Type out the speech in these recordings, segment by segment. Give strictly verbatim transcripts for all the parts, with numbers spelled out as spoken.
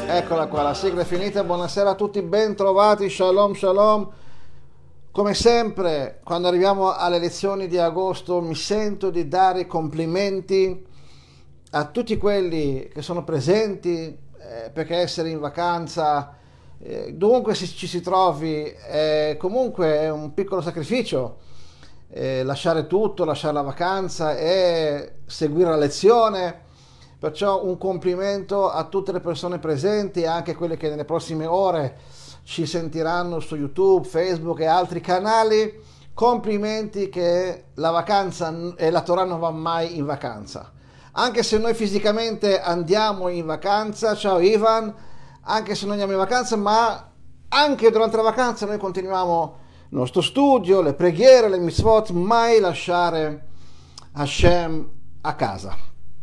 Eccola qua, la sigla è finita, buonasera a tutti, ben trovati, shalom shalom. Come sempre, quando arriviamo alle lezioni di agosto mi sento di dare i complimenti a tutti quelli che sono presenti, eh, perché essere in vacanza, eh, dovunque si, ci si trovi, è comunque è un piccolo sacrificio. Eh, lasciare tutto, lasciare la vacanza e seguire la lezione. Perciò un complimento a tutte le persone presenti e anche quelle che nelle prossime ore ci sentiranno su YouTube, Facebook e altri canali. Complimenti, che la vacanza e la Torah non va mai in vacanza. Anche se noi fisicamente andiamo in vacanza, ciao Ivan, anche se noi andiamo in vacanza, ma anche durante la vacanza noi continuiamo il nostro studio, le preghiere, le mitzvot, mai lasciare Hashem a casa.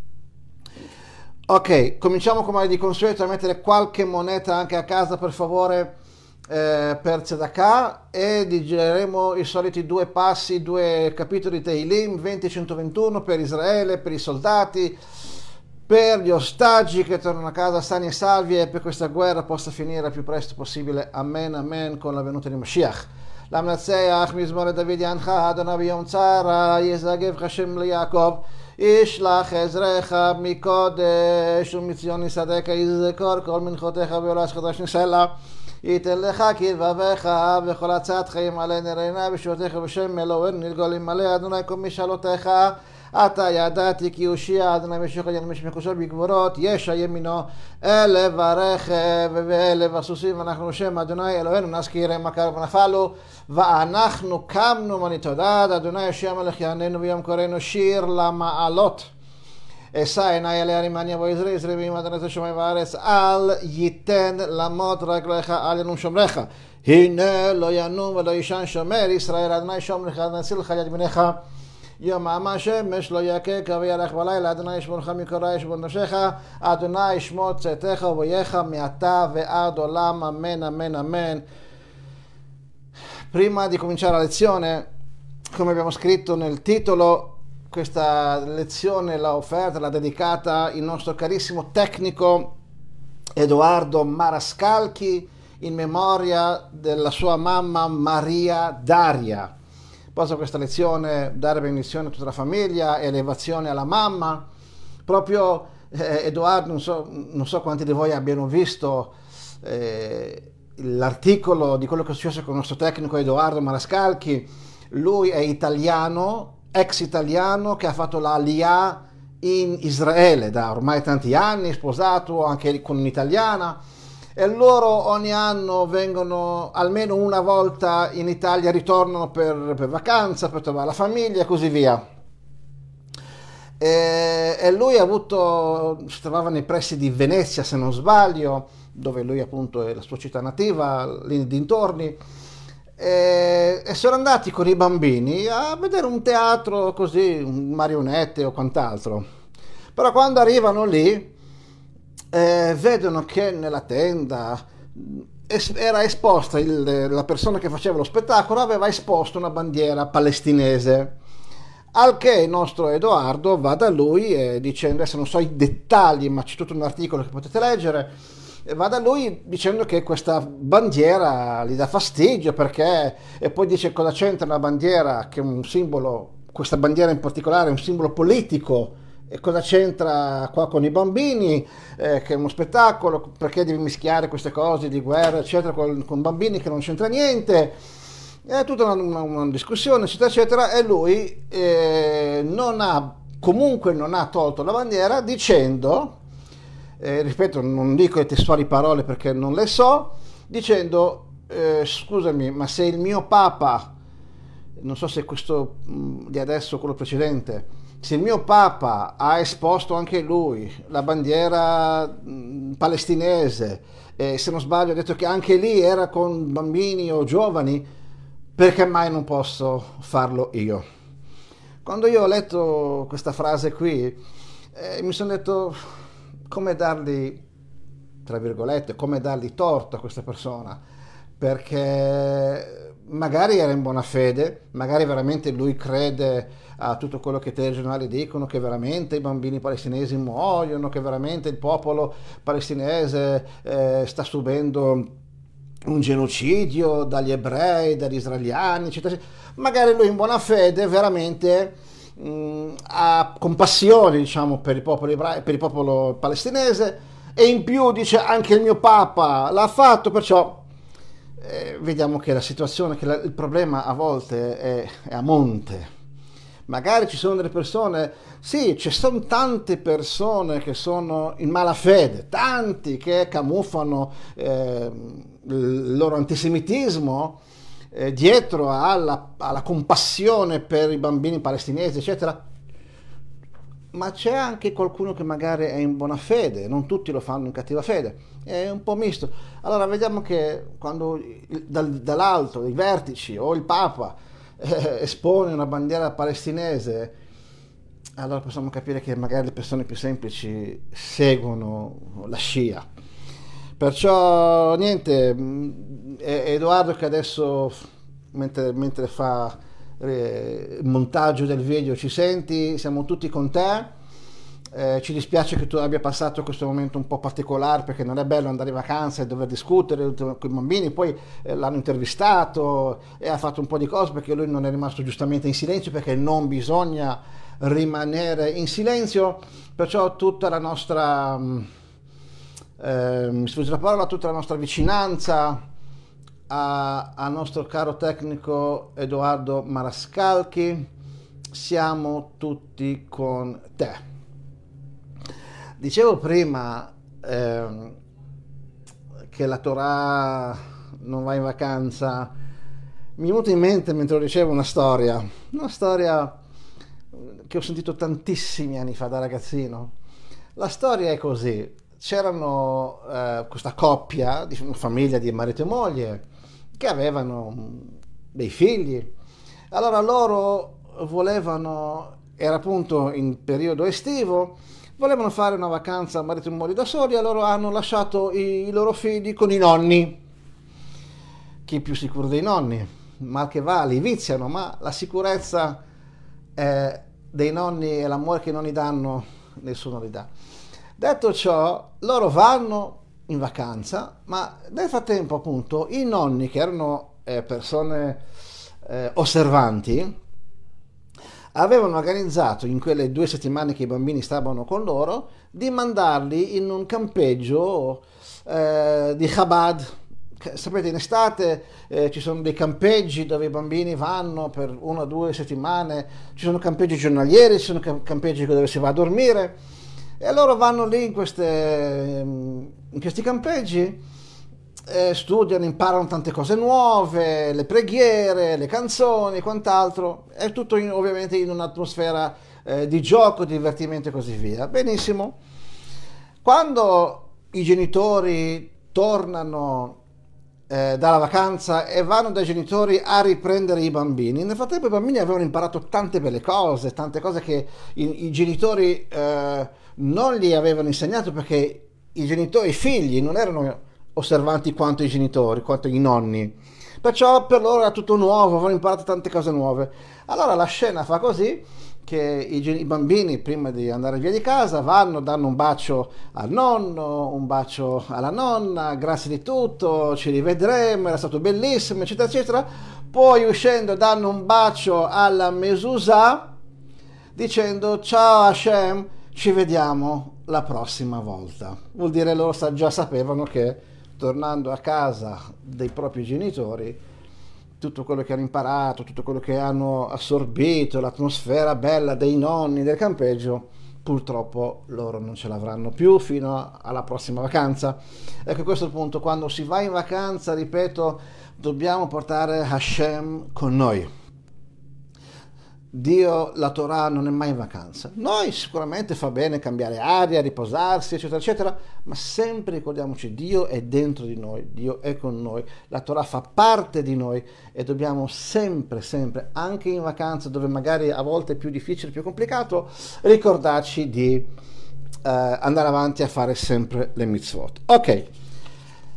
Ok, cominciamo come di consueto a mettere qualche moneta anche a casa, per favore, eh, per Tzedakah, e digeremo i soliti due passi, due capitoli di Tehillim, venti e centoventuno, per Israele, per i soldati, per gli ostaggi che tornano a casa sani e salvi, e per questa guerra possa finire il più presto possibile. Amen, amen, con la venuta di Mashiach. למנצח מזמור לדוד יענך אדוני ביום צרה ישגבך שם ליעקב ישלח עזרך מקודש ומציון יסעדך יזכור כל מנחותיך ועולש חדש נסלע ייתן לך כלבביך וכל הצעתך ימלא נרינה בשבותיך בשם אלוהינו נלגול ימלא אדוני כל משאלותיך אתה ידעתי כי הושיע אדוני משיח ינמיש מקושר בגבורות ישע ימינו אלף הרכב ואלף הסוסים ואנחנו שם אדוני אלוהינו נזכירם מה קרוב נפלו ואנחנו קמנו מנתודד אדוני הושיע מלך יעננו ביום קוראנו שיר למעלות אשא עיני אל ההרים ואני אבוא עזרי עזרי ועם אדוני את השמיים והארץ אל ייתן למות רגליך אל ינום שומרך הנה לא ינום ולא יישן שומר ישראל אדוני שומרך אדוני יציל לך יד ימינך יום העמה שמש לא יכה כבירך בלילה אדוני ישמורך מכל רע ישמור נפשך אדוני ישמור צאתך ובואך מעתה ועד עולם amen amen amen. Prima di cominciare la lezione, come abbiamo scritto nel titolo, questa lezione l'ha offerta, l'ha dedicata il nostro carissimo tecnico Edoardo Marascalchi in memoria della sua mamma Maria Daria. Posso questa lezione dare benedizione a tutta la famiglia, elevazione alla mamma. Proprio eh, Edoardo, non so, non so quanti di voi abbiano visto eh, l'articolo di quello che è successo con il nostro tecnico Edoardo Marascalchi. Lui è italiano, ex italiano, che ha fatto la Aliyah in Israele da ormai tanti anni, sposato anche con un'italiana, e loro ogni anno vengono almeno una volta in Italia, ritornano per, per vacanza, per trovare la famiglia e così via. E, e lui ha avuto, si trovava nei pressi di Venezia se non sbaglio, dove lui appunto è la sua città nativa, lì dintorni, e, e sono andati con i bambini a vedere un teatro così, marionette o quant'altro. Però quando arrivano lì Eh, vedono che nella tenda es- era esposta il, la persona che faceva lo spettacolo aveva esposto una bandiera palestinese, al che il nostro Edoardo va da lui e dicendo, adesso non so i dettagli ma c'è tutto un articolo che potete leggere, e va da lui dicendo che questa bandiera gli dà fastidio perché, e poi dice cosa c'entra una bandiera che è un simbolo, questa bandiera in particolare è un simbolo politico, e cosa c'entra qua con i bambini, eh, che è uno spettacolo, perché devi mischiare queste cose di guerra eccetera con, con bambini, che non c'entra niente. È tutta una, una, una discussione eccetera eccetera, e lui eh, non ha comunque non ha tolto la bandiera dicendo, eh, ripeto, non dico le testuali parole perché non le so, dicendo eh, scusami, ma se il mio papa, non so se questo mh, di adesso o quello precedente, se il mio papa ha esposto anche lui la bandiera mh, palestinese, e se non sbaglio ha detto che anche lì era con bambini o giovani, perché mai non posso farlo io? Quando io ho letto questa frase qui eh, mi sono detto come dargli, tra virgolette, come dargli torto a questa persona, perché magari era in buona fede, magari veramente lui crede a tutto quello che i telegiornali dicono, che veramente i bambini palestinesi muoiono, che veramente il popolo palestinese eh, sta subendo un genocidio dagli ebrei, dagli israeliani, eccetera, eccetera. Magari lui in buona fede veramente mh, ha compassione, diciamo, per il popolo ebraico, per il popolo palestinese, e in più dice anche il mio Papa l'ha fatto, perciò eh, vediamo che la situazione, che la, il problema a volte è, è a monte. Magari ci sono delle persone, sì, ci sono tante persone che sono in malafede, tanti che camuffano eh, il loro antisemitismo eh, dietro alla, alla compassione per i bambini palestinesi, eccetera. Ma c'è anche qualcuno che magari è in buona fede, non tutti lo fanno in cattiva fede, è un po' misto. Allora vediamo che quando dal, dall'alto, i vertici o il Papa eh, espone una bandiera palestinese, allora possiamo capire che magari le persone più semplici seguono la scia. Perciò niente, Edoardo che adesso mentre, mentre fa il montaggio del video ci senti, siamo tutti con te. Eh, ci dispiace che tu abbia passato questo momento un po' particolare, perché non è bello andare in vacanza e dover discutere con i bambini. Poi eh, l'hanno intervistato e ha fatto un po' di cose, perché lui non è rimasto giustamente in silenzio, perché non bisogna rimanere in silenzio. Perciò tutta la nostra eh, mi sfugge la parola, tutta la nostra vicinanza al nostro caro tecnico Edoardo Marascalchi. Siamo tutti con te. Dicevo prima eh, che la Torah non va in vacanza. Mi è venuta in mente mentre lo dicevo una storia, una storia che ho sentito tantissimi anni fa da ragazzino. La storia è così: c'erano eh, questa coppia, di una famiglia di marito e moglie, che avevano dei figli. Allora loro volevano, era appunto in periodo estivo, volevano fare una vacanza marito e moglie da soli, e loro hanno lasciato i, i loro figli con i nonni. Chi è più sicuro dei nonni? Mal che va, li viziano, ma la sicurezza eh, dei nonni e l'amore che i nonni danno, nessuno li dà. Detto ciò, loro vanno in vacanza, ma nel frattempo appunto i nonni, che erano eh, persone eh, osservanti, avevano organizzato in quelle due settimane che i bambini stavano con loro di mandarli in un campeggio eh, di Chabad. Sapete, in estate eh, ci sono dei campeggi dove i bambini vanno per una o due settimane, ci sono campeggi giornalieri, ci sono campeggi dove si va a dormire, e loro vanno lì in, queste, in questi campeggi, eh, studiano, imparano tante cose nuove, le preghiere, le canzoni e quant'altro. È tutto in, ovviamente in un'atmosfera eh, di gioco, di divertimento e così via. Benissimo. Quando i genitori tornano eh, dalla vacanza e vanno dai genitori a riprendere i bambini, nel frattempo i bambini avevano imparato tante belle cose, tante cose che i, i genitori eh, non gli avevano insegnato, perché i genitori, i figli non erano osservanti quanto i genitori, quanto i nonni, perciò per loro era tutto nuovo, avevano imparato tante cose nuove. Allora la scena fa così che i, i bambini, prima di andare via di casa, vanno, danno un bacio al nonno, un bacio alla nonna, grazie di tutto, ci rivedremo, era stato bellissimo, eccetera eccetera. Poi uscendo danno un bacio alla mezuzah dicendo ciao Hashem, ci vediamo la prossima volta. Vuol dire loro già sapevano che tornando a casa dei propri genitori, tutto quello che hanno imparato, tutto quello che hanno assorbito, l'atmosfera bella dei nonni del campeggio, purtroppo loro non ce l'avranno più fino alla prossima vacanza. Ecco, questo è il punto: quando si va in vacanza, ripeto, dobbiamo portare Hashem con noi. Dio, la Torah non è mai in vacanza. Noi sicuramente fa bene cambiare aria, riposarsi, eccetera eccetera, ma sempre ricordiamoci, Dio è dentro di noi, Dio è con noi, la Torah fa parte di noi, e dobbiamo sempre, sempre, anche in vacanza dove magari a volte è più difficile, più complicato, ricordarci di eh, andare avanti a fare sempre le mitzvot. Ok,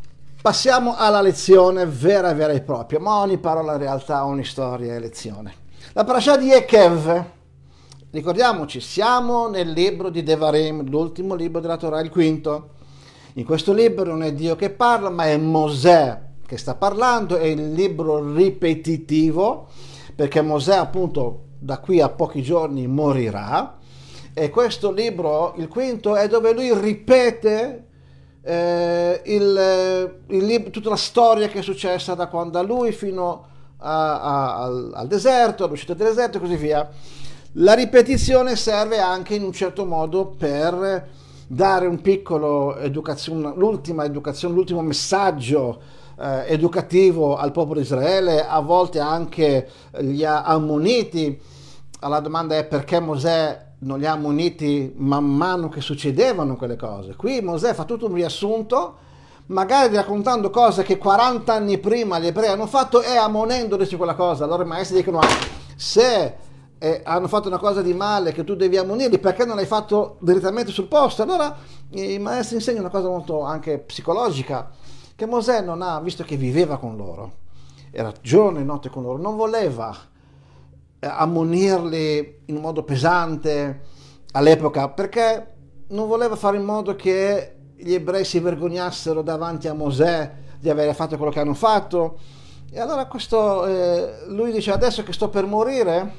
Passiamo alla lezione vera e vera e propria, ma ogni parola in realtà, ogni storia è lezione. La parasha di Ekev, ricordiamoci, siamo nel libro di Devarim, l'ultimo libro della Torah, il quinto. In questo libro non è Dio che parla, ma è Mosè che sta parlando, è il libro ripetitivo, perché Mosè appunto da qui a pochi giorni morirà, e questo libro, il quinto, è dove lui ripete eh, il, il, tutta la storia che è successa da quando da lui fino a, a, al, al deserto, all'uscita del deserto e così via. La ripetizione serve anche in un certo modo per dare un piccolo educazione, l'ultima educazione, l'ultimo messaggio eh, educativo al popolo di Israele, a volte anche gli ha ammoniti. La domanda è perché Mosè non li ha ammoniti man mano che succedevano quelle cose. Qui Mosè fa tutto un riassunto, magari raccontando cose che quaranta anni prima gli ebrei hanno fatto e ammonendoli su quella cosa. Allora i maestri dicono: ah, se eh, hanno fatto una cosa di male che tu devi ammonirli, perché non l'hai fatto direttamente sul posto? Allora i maestri insegnano una cosa molto anche psicologica, che Mosè non ha, visto che viveva con loro, era giorno e notte con loro, non voleva ammonirli in modo pesante all'epoca, perché non voleva fare in modo che gli ebrei si vergognassero davanti a Mosè di aver fatto quello che hanno fatto. E allora questo eh, lui dice: adesso che sto per morire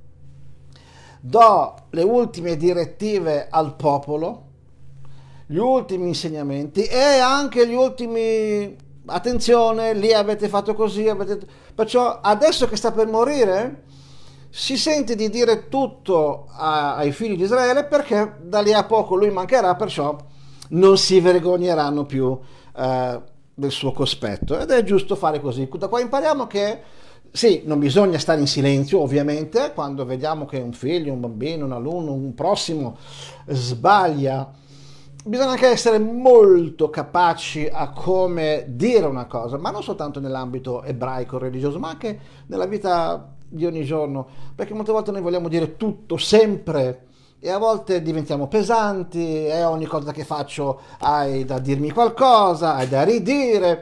do le ultime direttive al popolo, gli ultimi insegnamenti e anche gli ultimi: attenzione, lì avete fatto così, avete... perciò adesso che sta per morire si sente di dire tutto a, ai figli di Israele, perché da lì a poco lui mancherà, perciò non si vergogneranno più eh, del suo cospetto, ed è giusto fare così. Da qua impariamo che sì, non bisogna stare in silenzio, ovviamente, quando vediamo che un figlio, un bambino, un alunno, un prossimo sbaglia. Bisogna anche essere molto capaci a come dire una cosa, ma non soltanto nell'ambito ebraico religioso, ma anche nella vita di ogni giorno, perché molte volte noi vogliamo dire tutto sempre e a volte diventiamo pesanti e ogni cosa che faccio hai da dirmi qualcosa, hai da ridire,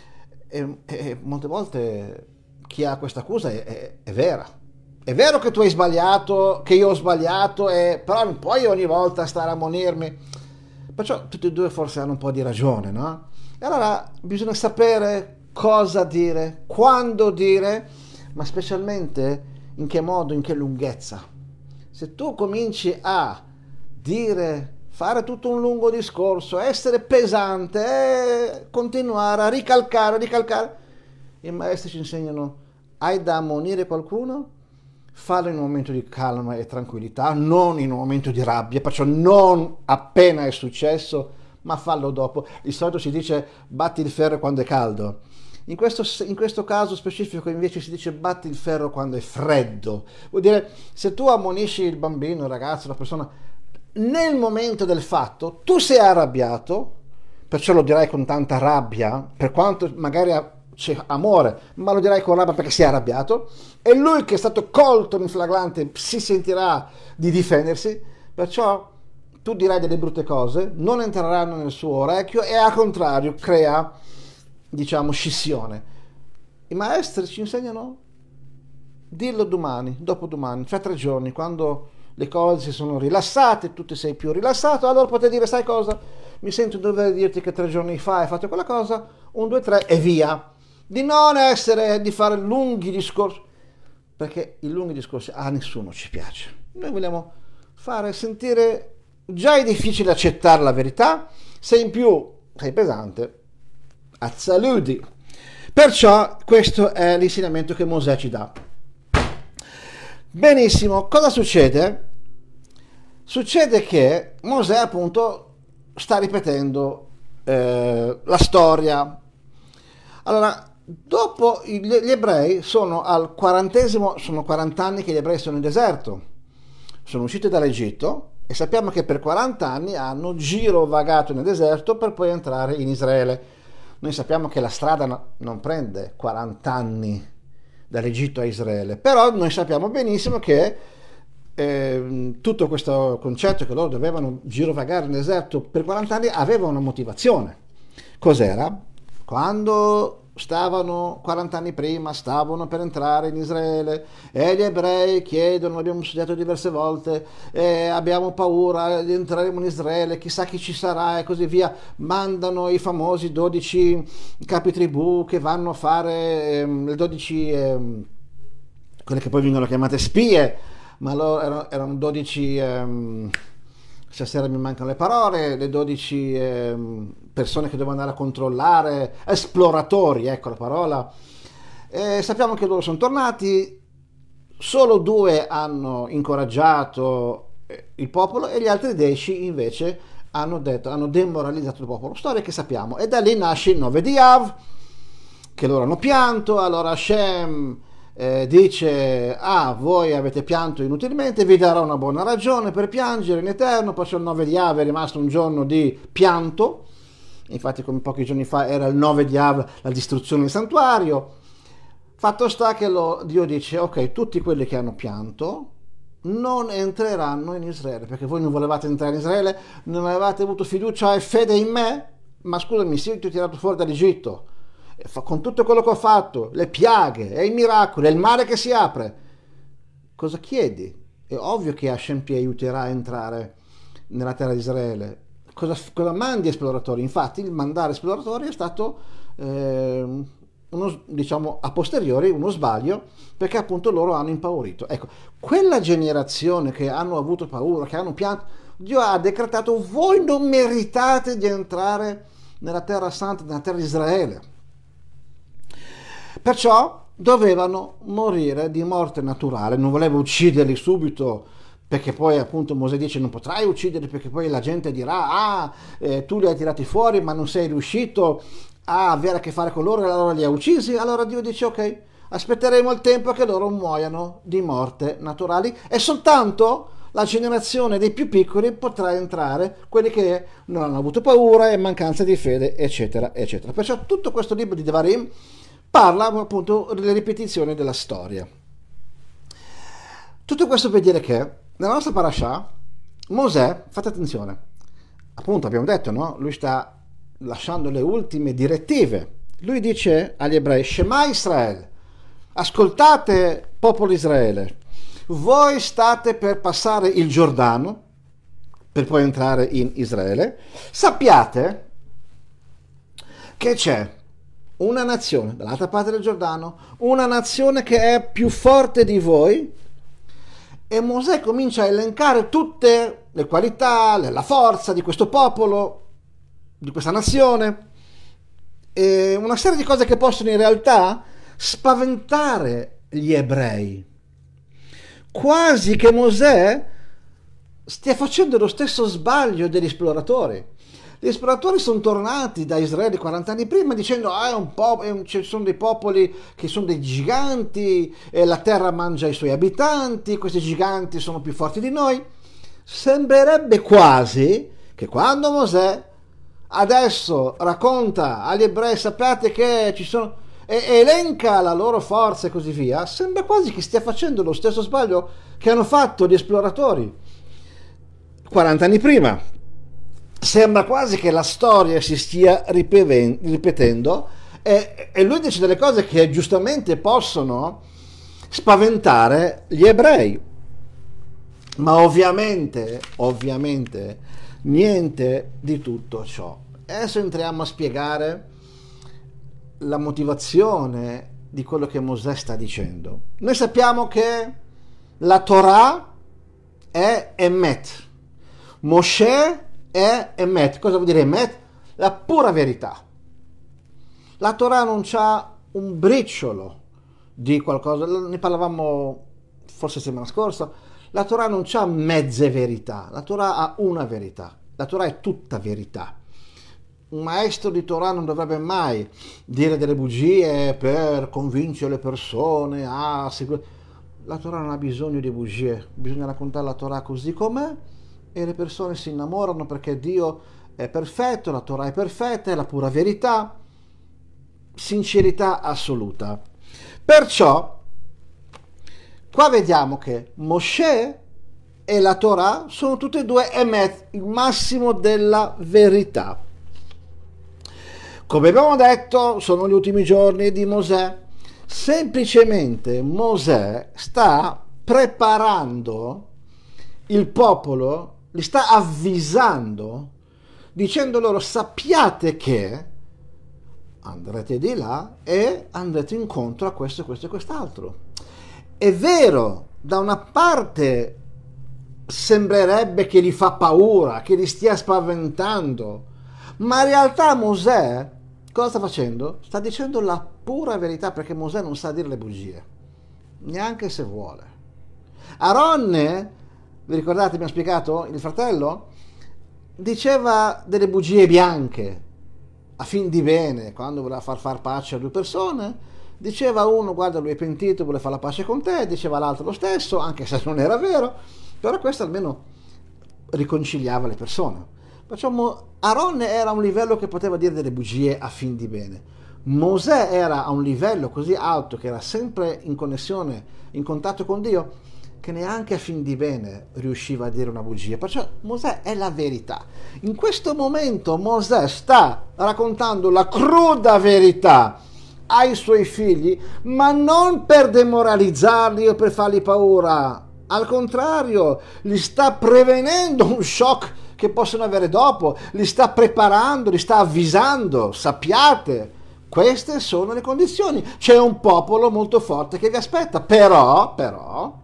e, e molte volte chi ha questa accusa è, è, è vera. È vero che tu hai sbagliato, che io ho sbagliato, e, però non puoi ogni volta stare a ammonirmi. Perciò tutti e due forse hanno un po' di ragione, no? E allora bisogna sapere cosa dire, quando dire, ma specialmente in che modo, in che lunghezza. Se tu cominci a dire, fare tutto un lungo discorso, essere pesante, e continuare a ricalcare, ricalcare, i maestri ci insegnano: hai da ammonire qualcuno? Fallo in un momento di calma e tranquillità, non in un momento di rabbia, perciò non appena è successo, ma fallo dopo. Di solito si dice batti il ferro quando è caldo. In questo, in questo caso specifico invece si dice batti il ferro quando è freddo. Vuol dire, se tu ammonisci il bambino, il ragazzo, la persona, nel momento del fatto, tu sei arrabbiato, perciò lo dirai con tanta rabbia, per quanto magari c'è amore, ma lo dirai con rabbia perché si è arrabbiato, e lui che è stato colto in flagrante si sentirà di difendersi, perciò tu dirai delle brutte cose, non entreranno nel suo orecchio e al contrario crea, diciamo, scissione. I maestri ci insegnano: dillo domani, dopodomani, fra tre giorni, quando le cose si sono rilassate, tu ti sei più rilassato, allora potete dire: sai cosa, mi sento di dover dirti che tre giorni fa hai fatto quella cosa, un, due, tre e via. Di non essere, di fare lunghi discorsi, perché i lunghi discorsi a nessuno ci piace. Noi vogliamo fare sentire, già è difficile accettare la verità, se in più sei pesante, azzaludi. Perciò questo è l'insegnamento che Mosè ci dà. Benissimo, cosa succede? Succede che Mosè appunto sta ripetendo eh, la storia. Allora, dopo gli ebrei sono al quarantesimo, sono quaranta anni che gli ebrei sono in deserto, sono usciti dall'Egitto, e sappiamo che per quaranta anni hanno girovagato nel deserto per poi entrare in Israele. Noi sappiamo che la strada no, non prende quaranta anni dall'Egitto a Israele, però noi sappiamo benissimo che eh, tutto questo concetto che loro dovevano girovagare nel deserto per quaranta anni aveva una motivazione. Cos'era? quando stavano quaranta anni prima, stavano per entrare in Israele e gli ebrei chiedono, abbiamo studiato diverse volte, eh, abbiamo paura di entrare in Israele, chissà chi ci sarà e così via, mandano i famosi dodici capi tribù che vanno a fare ehm, le dodici, ehm, quelle che poi vengono chiamate spie, ma loro erano, erano dodici... Ehm, stasera mi mancano le parole, le dodici eh, persone che dovevano andare a controllare, esploratori, ecco la parola. E sappiamo che loro sono tornati, solo due hanno incoraggiato il popolo e gli altri dieci invece hanno detto, hanno demoralizzato il popolo. Storia che sappiamo. E da lì nasce il nove di Av, che loro hanno pianto, allora Hashem Eh, dice, ah, voi avete pianto inutilmente, vi darò una buona ragione per piangere in eterno. Poi c'è il nove di Av, è rimasto un giorno di pianto, infatti come pochi giorni fa era il nove di Av, la distruzione del santuario. Fatto sta che lo, Dio dice, ok, tutti quelli che hanno pianto non entreranno in Israele, perché voi non volevate entrare in Israele, non avevate avuto fiducia e fede in me. Ma scusami, sì, ti ho tirato fuori dall'Egitto, con tutto quello che ho fatto, le piaghe e i miracoli, e il mare che si apre, cosa chiedi? È ovvio che Hashem ti aiuterà a entrare nella terra di Israele. Cosa, cosa mandi esploratori? Infatti il mandare esploratori è stato eh, uno, diciamo a posteriori uno sbaglio, perché appunto loro hanno impaurito. Ecco, quella generazione che hanno avuto paura, che hanno pianto, Dio ha decretato: voi non meritate di entrare nella terra santa, nella terra di Israele. Perciò dovevano morire di morte naturale. Non voleva ucciderli subito, perché poi appunto Mosè dice non potrai ucciderli, perché poi la gente dirà ah eh, tu li hai tirati fuori ma non sei riuscito a avere a che fare con loro e allora li ha uccisi. Allora Dio dice ok, aspetteremo il tempo che loro muoiano di morte naturali e soltanto la generazione dei più piccoli potrà entrare, quelli che non hanno avuto paura e mancanza di fede, eccetera eccetera. Perciò tutto questo libro di Devarim parla appunto delle ripetizioni della storia. Tutto questo per dire che nella nostra parasha Mosè, fate attenzione, appunto abbiamo detto, no? Lui sta lasciando le ultime direttive. Lui dice agli ebrei: Shema Israel, ascoltate popolo Israele, voi state per passare il Giordano per poi entrare in Israele. Sappiate che c'è una nazione dall'altra parte del Giordano, una nazione che è più forte di voi. E Mosè comincia a elencare tutte le qualità, la forza di questo popolo, di questa nazione, e una serie di cose che possono in realtà spaventare gli ebrei, quasi che Mosè stia facendo lo stesso sbaglio degli esploratori. Gli esploratori sono tornati da Israele quaranta anni prima dicendo ah, è un po', è un, ci sono dei popoli che sono dei giganti e la terra mangia i suoi abitanti, questi giganti sono più forti di noi. Sembrerebbe quasi che quando Mosè adesso racconta agli ebrei sappiate che ci sono e elenca la loro forza e così via, sembra quasi che stia facendo lo stesso sbaglio che hanno fatto gli esploratori quaranta anni prima. Sembra quasi che la storia si stia ripetendo e, e lui dice delle cose che giustamente possono spaventare gli ebrei, ma ovviamente ovviamente niente di tutto ciò. Adesso entriamo a spiegare la motivazione di quello che Mosè sta dicendo. Noi sappiamo che la Torah è Emet, Mosè è Emet. Cosa vuol dire Emet? La pura verità. La Torah non c'ha un briciolo di qualcosa, ne parlavamo forse settimana scorsa. La Torah non c'ha mezze verità, la Torah ha una verità, la Torah è tutta verità. Un maestro di Torah non dovrebbe mai dire delle bugie per convincere le persone a seguire. La Torah non ha bisogno di bugie, bisogna raccontare la Torah così com'è e le persone si innamorano perché Dio è perfetto, la Torah è perfetta, è la pura verità, sincerità assoluta. Perciò qua vediamo che Mosè e la Torah sono tutte e due Emet, il massimo della verità. Come abbiamo detto, sono gli ultimi giorni di Mosè. Semplicemente Mosè sta preparando il popolo, li sta avvisando, dicendo loro: sappiate che andrete di là e andrete incontro a questo, questo e quest'altro. È vero, da una parte sembrerebbe che li fa paura, che li stia spaventando, ma in realtà Mosè cosa sta facendo? Sta dicendo la pura verità, perché Mosè non sa dire le bugie, neanche se vuole. Aronne, vi ricordate, abbiamo spiegato, il fratello diceva delle bugie bianche a fin di bene. Quando voleva far far pace a due persone, diceva uno: guarda, lui è pentito, vuole fare la pace con te, diceva l'altro lo stesso, anche se non era vero, però questo almeno riconciliava le persone. Facciamo, Aronne era a un livello che poteva dire delle bugie a fin di bene. Mosè era a un livello così alto, che era sempre in connessione, in contatto con Dio, che neanche a fin di bene riusciva a dire una bugia. Perciò Mosè è la verità. In questo momento Mosè sta raccontando la cruda verità ai suoi figli, ma non per demoralizzarli o per fargli paura. Al contrario, li sta prevenendo un shock che possono avere dopo, li sta preparando, li sta avvisando: sappiate, queste sono le condizioni, c'è un popolo molto forte che vi aspetta. Però, però,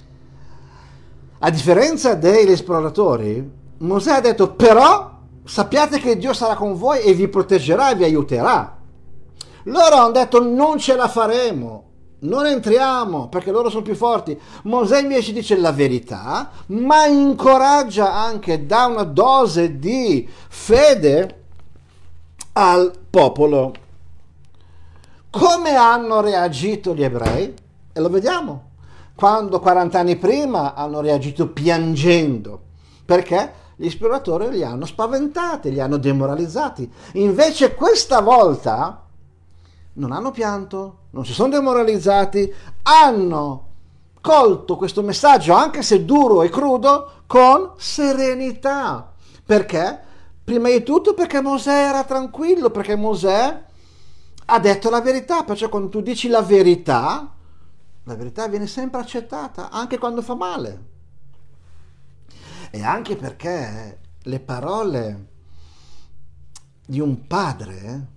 a differenza degli esploratori, Mosè ha detto: però sappiate che Dio sarà con voi e vi proteggerà e vi aiuterà. Loro hanno detto: non ce la faremo, non entriamo, perché loro sono più forti. Mosè invece dice la verità, ma incoraggia anche, dà una dose di fede al popolo. Come hanno reagito gli ebrei? E lo vediamo. Quando quaranta anni prima hanno reagito piangendo, perché gli esploratori li hanno spaventati, li hanno demoralizzati. Invece questa volta non hanno pianto, non si sono demoralizzati, hanno colto questo messaggio, anche se duro e crudo, con serenità. Perché? Prima di tutto perché Mosè era tranquillo, perché Mosè ha detto la verità. Perciò quando tu dici la verità, la verità viene sempre accettata, anche quando fa male. E anche perché le parole di un padre,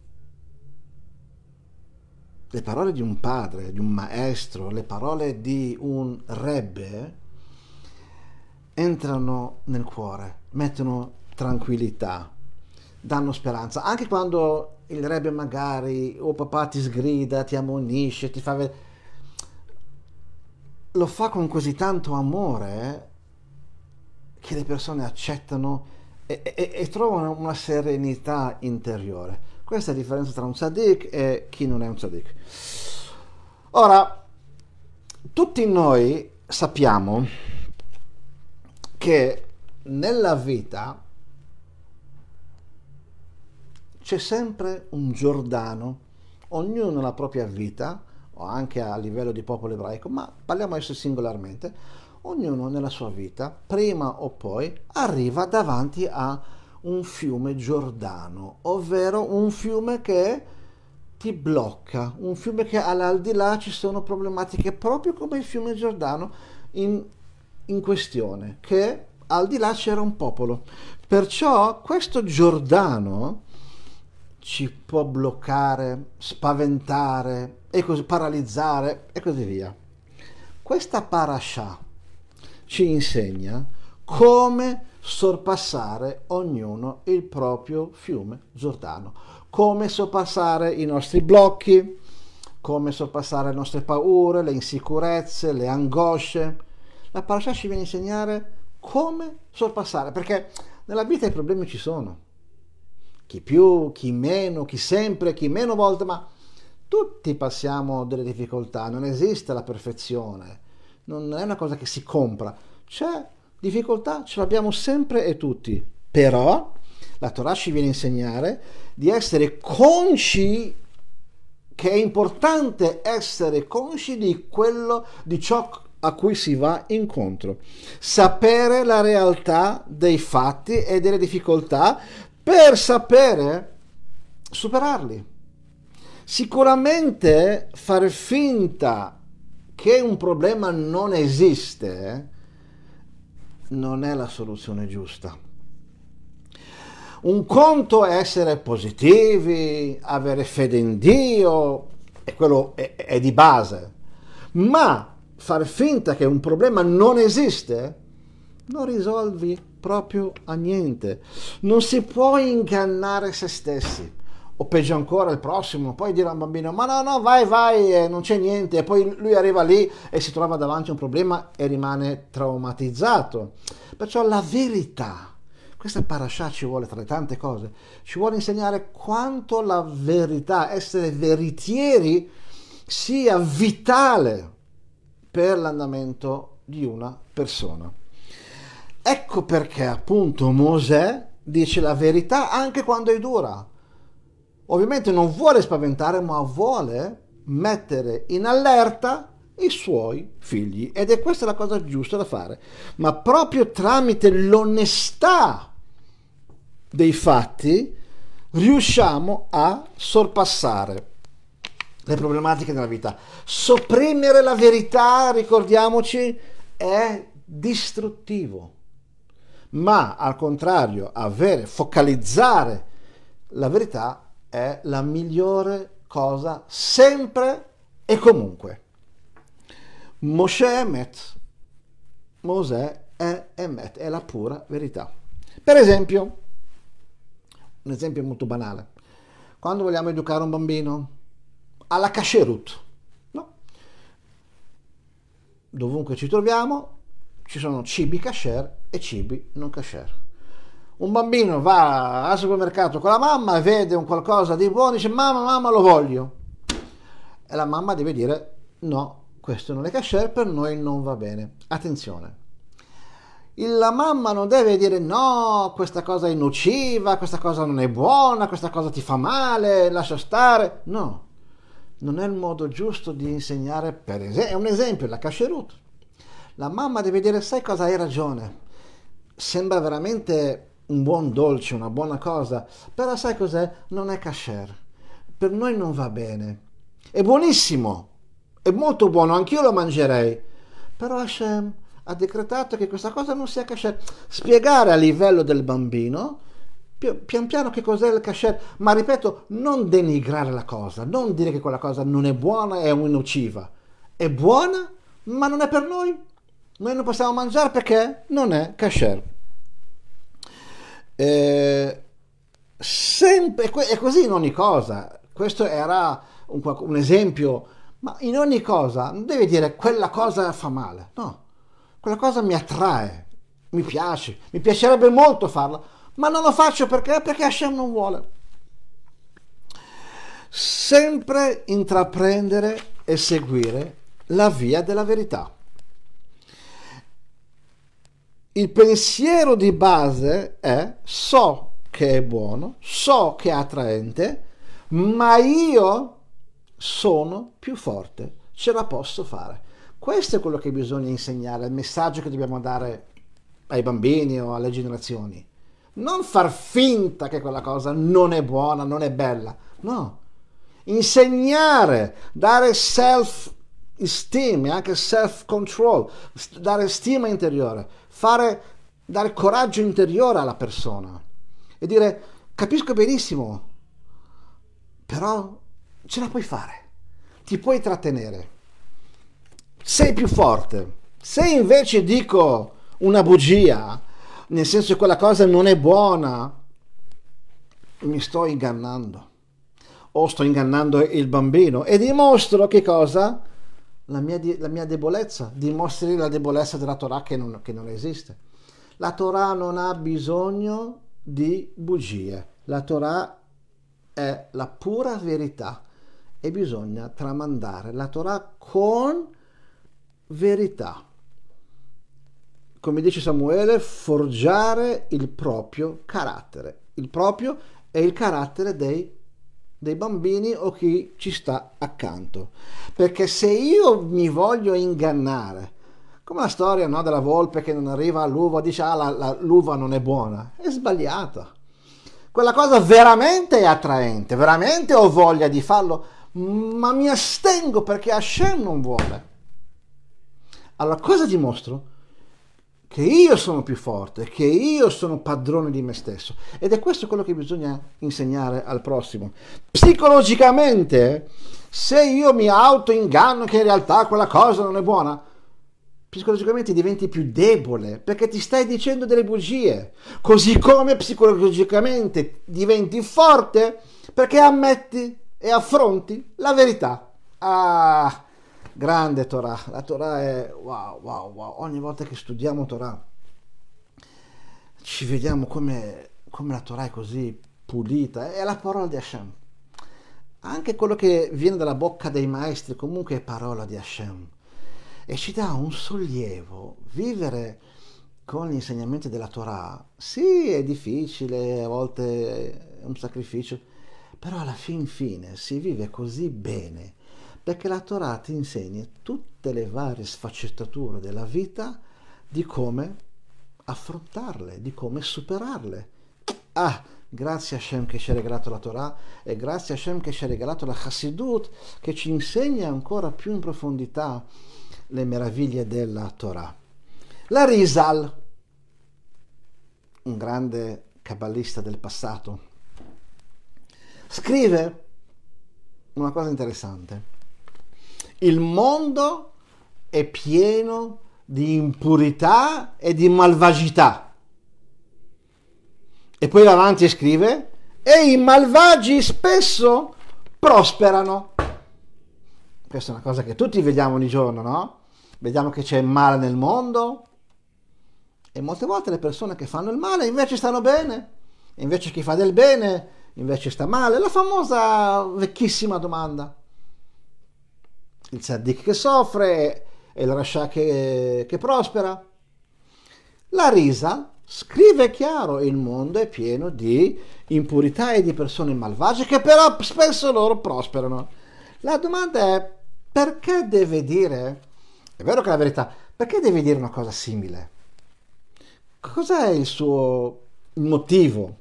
le parole di un padre, di un maestro, le parole di un rebbe entrano nel cuore, mettono tranquillità, danno speranza. Anche quando il rebbe magari, o papà, ti sgrida, ti ammonisce, ti fa vedere, lo fa con così tanto amore che le persone accettano e, e, e trovano una serenità interiore. Questa è la differenza tra un tzaddik e chi non è un tzaddik. Ora, tutti noi sappiamo che nella vita c'è sempre un Giordano, ognuno nella propria vita, o anche a livello di popolo ebraico, ma parliamo adesso singolarmente, ognuno nella sua vita, prima o poi, arriva davanti a un fiume Giordano, ovvero un fiume che ti blocca, un fiume che all'aldilà ci sono problematiche, proprio come il fiume Giordano in, in questione, che al di là c'era un popolo. Perciò questo Giordano ci può bloccare, spaventare, e così, paralizzare e così via. Questa parasha ci insegna come sorpassare ognuno il proprio fiume Giordano, come sorpassare i nostri blocchi, come sorpassare le nostre paure, le insicurezze, le angosce. La parasha ci viene a insegnare come sorpassare, perché nella vita i problemi ci sono, chi più, chi meno, chi sempre, chi meno volte, ma tutti passiamo delle difficoltà, non esiste la perfezione, non è una cosa che si compra, c'è difficoltà, ce l'abbiamo sempre e tutti. Però la Torah ci viene a insegnare di essere consci, che è importante essere consci di quello, di ciò a cui si va incontro, sapere la realtà dei fatti e delle difficoltà per sapere superarli. Sicuramente fare finta che un problema non esiste non è la soluzione giusta. Un conto è essere positivi, avere fede in Dio, e quello è, è di base, ma fare finta che un problema non esiste non risolvi proprio a niente. Non si può ingannare se stessi, o peggio ancora il prossimo, poi dire a un bambino ma no no vai vai eh, non c'è niente, e poi lui arriva lì e si trova davanti a un problema e rimane traumatizzato. Perciò la verità, questa parasha ci vuole, tra le tante cose, ci vuole insegnare quanto la verità, essere veritieri, sia vitale per l'andamento di una persona. Ecco perché appunto Mosè dice la verità anche quando è dura. Ovviamente non vuole spaventare, ma vuole mettere in allerta i suoi figli, ed è questa la cosa giusta da fare. Ma proprio tramite l'onestà dei fatti riusciamo a sorpassare le problematiche della vita. Sopprimere la verità, ricordiamoci, è distruttivo, ma al contrario, avere, focalizzare la verità è la migliore cosa sempre e comunque. Mosè Emet, Mosè è Emet, è la pura verità. Per esempio, un esempio molto banale, quando vogliamo educare un bambino alla kasherut, no? Dovunque ci troviamo ci sono cibi kasher e cibi non kasher. Un bambino va al supermercato con la mamma e vede un qualcosa di buono e dice mamma mamma lo voglio, e la mamma deve dire no, questo non è kasher, per noi non va bene. Attenzione, la mamma non deve dire no, questa cosa è nociva, questa cosa non è buona, questa cosa ti fa male, lascia stare. No, non è il modo giusto di insegnare. Per esempio, è un esempio, la kasherut. La mamma deve dire sai cosa, hai ragione, sembra veramente un buon dolce, una buona cosa, però sai cos'è? Non è kasher, per noi non va bene, è buonissimo, è molto buono, anch'io lo mangerei, però Hashem ha decretato che questa cosa non sia kasher. Spiegare a livello del bambino pian piano che cos'è il kasher, ma ripeto, non denigrare la cosa, non dire che quella cosa non è buona, è nociva, è buona ma non è per noi, noi non possiamo mangiare perché non è kasher. Eh, sempre, è così in ogni cosa. Questo era un, un esempio, ma in ogni cosa non devi dire quella cosa fa male, no, quella cosa mi attrae, mi piace, mi piacerebbe molto farla, ma non lo faccio perché perché Hashem non vuole. Sempre intraprendere e seguire la via della verità. Il pensiero di base è so che è buono, so che è attraente, ma io sono più forte, ce la posso fare. Questo è quello che bisogna insegnare, il messaggio che dobbiamo dare ai bambini o alle generazioni. Non far finta che quella cosa non è buona, non è bella, no. Insegnare, dare self-esteem e anche self-control, dare stima interiore, fare, dare coraggio interiore alla persona e dire capisco benissimo, però ce la puoi fare, ti puoi trattenere, sei più forte. Se invece dico una bugia, nel senso che quella cosa non è buona, mi sto ingannando o sto ingannando il bambino e dimostro che cosa? La mia, la mia debolezza, dimostri la debolezza della Torah che non, che non esiste. La Torah non ha bisogno di bugie, la Torah è la pura verità e bisogna tramandare la Torah con verità. Come dice Samuele, forgiare il proprio carattere. Il proprio è il carattere dei, dei bambini o chi ci sta accanto. Perché se io mi voglio ingannare, come la storia, no, della volpe che non arriva all'uva, dice ah la, la, l'uva non è buona, è sbagliata. quella cosa veramente è attraente, veramente ho voglia di farlo, ma mi astengo perché Hashem non vuole. Allora cosa dimostro? Che io sono più forte, che io sono padrone di me stesso. Ed è questo quello che bisogna insegnare al prossimo. Psicologicamente, se io mi autoinganno che in realtà quella cosa non è buona, psicologicamente diventi più debole perché ti stai dicendo delle bugie. Così come psicologicamente diventi forte perché ammetti e affronti la verità. Ah, grande Torah. La Torah è wow, wow, wow. Ogni volta che studiamo Torah ci vediamo come, come la Torah è così pulita. È la parola di Hashem. Anche quello che viene dalla bocca dei maestri comunque è parola di Hashem. E ci dà un sollievo. Vivere con gli insegnamenti della Torah, sì, è difficile, a volte è un sacrificio, però alla fin fine si vive così bene, perché la Torah ti insegna tutte le varie sfaccettature della vita, di come affrontarle, di come superarle. Ah, grazie a Hashem che ci ha regalato la Torah e grazie a Hashem che ci ha regalato la Chassidut, che ci insegna ancora più in profondità le meraviglie della Torah. La Rizal, un grande kabbalista del passato, scrive una cosa interessante. Il mondo è pieno di impurità e di malvagità. E poi avanti scrive: e i malvagi spesso prosperano. Questa è una cosa che tutti vediamo ogni giorno, no? Vediamo che c'è male nel mondo e molte volte le persone che fanno il male invece stanno bene, e invece chi fa del bene invece sta male. La famosa vecchissima domanda: il tzaddik che soffre e il rasha che, che prospera. La Risa scrive chiaro: il mondo è pieno di impurità e di persone malvagie che però spesso loro prosperano. La domanda è: perché deve dire, è vero che è la verità, perché deve dire una cosa simile? Cos'è il suo motivo?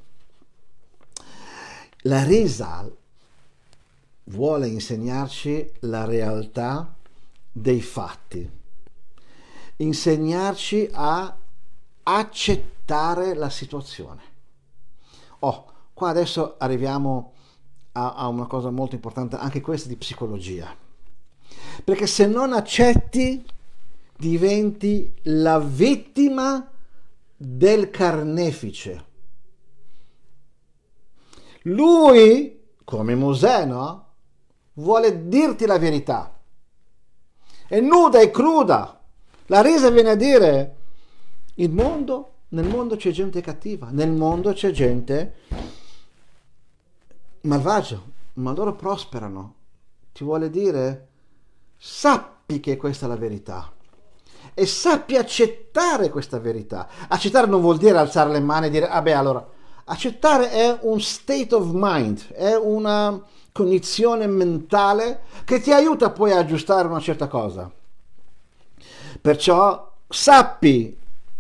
La Rizal vuole insegnarci la realtà dei fatti, insegnarci a accettare la situazione. Oh, qua adesso arriviamo a, a una cosa molto importante, anche questa di psicologia, perché se non accetti diventi la vittima del carnefice. Lui, come Mosè, no? Vuole dirti la verità, è nuda e cruda. La Risa viene a dire: il mondo, nel mondo c'è gente cattiva, nel mondo c'è gente malvagia, ma loro prosperano. Ti vuole dire: sappi che questa è la verità e sappi accettare questa verità. Accettare non vuol dire alzare le mani e dire ah beh, allora. Accettare è un state of mind, è una cognizione mentale che ti aiuta poi a aggiustare una certa cosa. Perciò sappi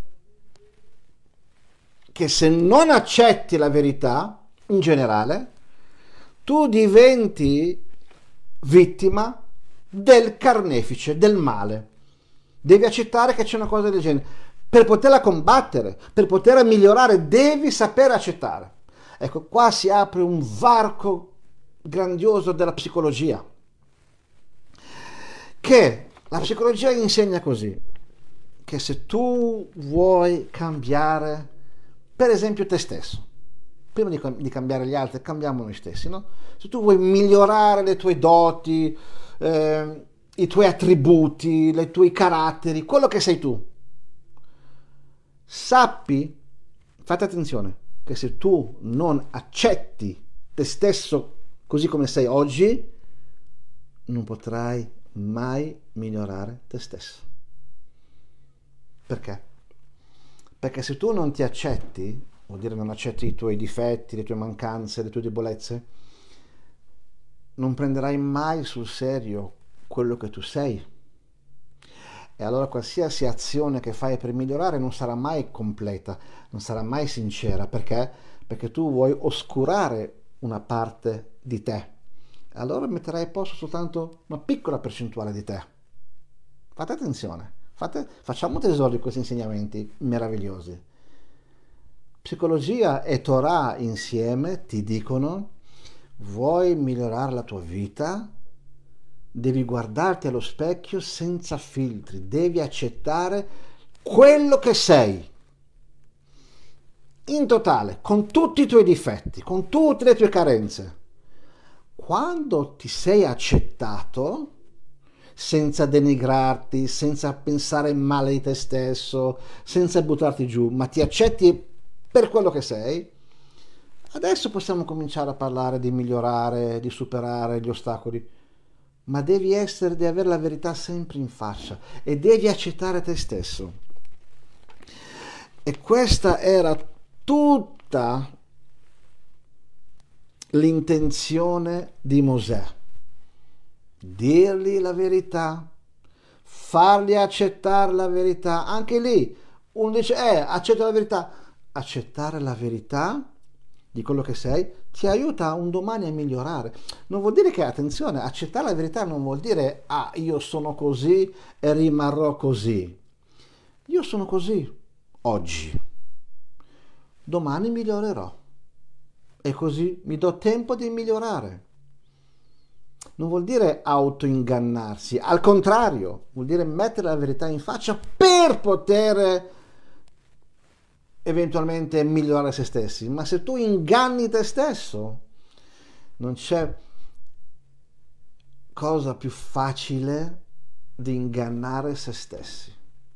che se non accetti la verità in generale, tu diventi vittima del carnefice, del male. Devi accettare che c'è una cosa del genere. Per poterla combattere, per poterla migliorare, devi sapere accettare. Ecco, qua si apre un varco grandioso della psicologia, che la psicologia insegna così, che se tu vuoi cambiare, per esempio te stesso, prima di, di cambiare gli altri, cambiamo noi stessi, no? Se tu vuoi migliorare le tue doti, eh, i tuoi attributi, i tuoi caratteri, quello che sei tu, sappi, fate attenzione, che se tu non accetti te stesso così come sei oggi, non potrai mai migliorare te stesso. Perché? Perché se tu non ti accetti, vuol dire non accetti i tuoi difetti, le tue mancanze, le tue debolezze, non prenderai mai sul serio quello che tu sei. E allora qualsiasi azione che fai per migliorare non sarà mai completa, non sarà mai sincera. Perché? perché tu vuoi oscurare una parte di te. Allora metterai a posto soltanto una piccola percentuale di te. Fate attenzione, fate, facciamo tesoro di questi insegnamenti meravigliosi. Psicologia e Torah insieme ti dicono: vuoi migliorare la tua vita? Devi guardarti allo specchio senza filtri, devi accettare quello che sei, in totale, con tutti i tuoi difetti, con tutte le tue carenze. Quando ti sei accettato, senza denigrarti, senza pensare male di te stesso, senza buttarti giù, ma ti accetti per quello che sei, adesso possiamo cominciare a parlare di migliorare, di superare gli ostacoli, ma devi essere, devi avere la verità sempre in faccia e devi accettare te stesso. E questa era tutta l'intenzione di Mosè: dirgli la verità, fargli accettare la verità. Anche lì uno dice eh accetta la verità. Accettare la verità di quello che sei ti aiuta un domani a migliorare. Non vuol dire che, attenzione, accettare la verità non vuol dire ah io sono così e rimarrò così. Io sono così oggi, domani migliorerò e così mi do tempo di migliorare. Non vuol dire autoingannarsi, al contrario, vuol dire mettere la verità in faccia per poter eventualmente migliorare se stessi. Ma se tu inganni te stesso, non c'è cosa più facile di ingannare se stessi,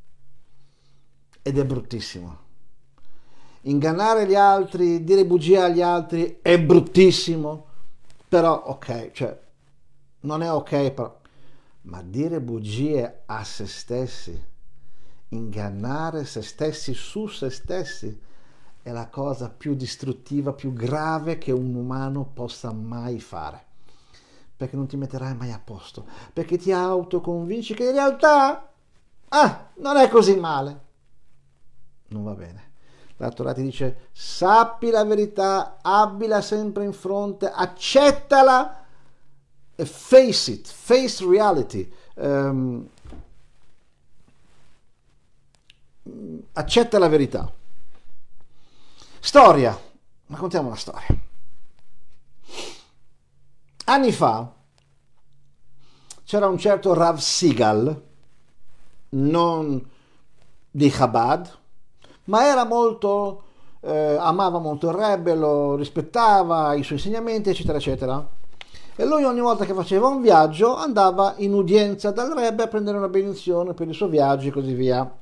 ed è bruttissimo. Ingannare gli altri, dire bugie agli altri è bruttissimo, però ok, cioè non è ok, però, ma dire bugie a se stessi, ingannare se stessi su se stessi, è la cosa più distruttiva, più grave che un umano possa mai fare, perché non ti metterai mai a posto, perché ti autoconvinci che in realtà ah, non è così male. Non va bene. La Torah ti dice: sappi la verità, abbila sempre in fronte, accettala e face it, face reality. Um, accetta la verità. Storia, raccontiamo una storia. Anni fa c'era un certo Rav Sigal, non di Chabad, ma era molto, eh, amava molto il Rebbe, lo rispettava, i suoi insegnamenti, eccetera, eccetera. E lui ogni volta che faceva un viaggio andava in udienza dal Rebbe a prendere una benedizione per il suo viaggio e così via.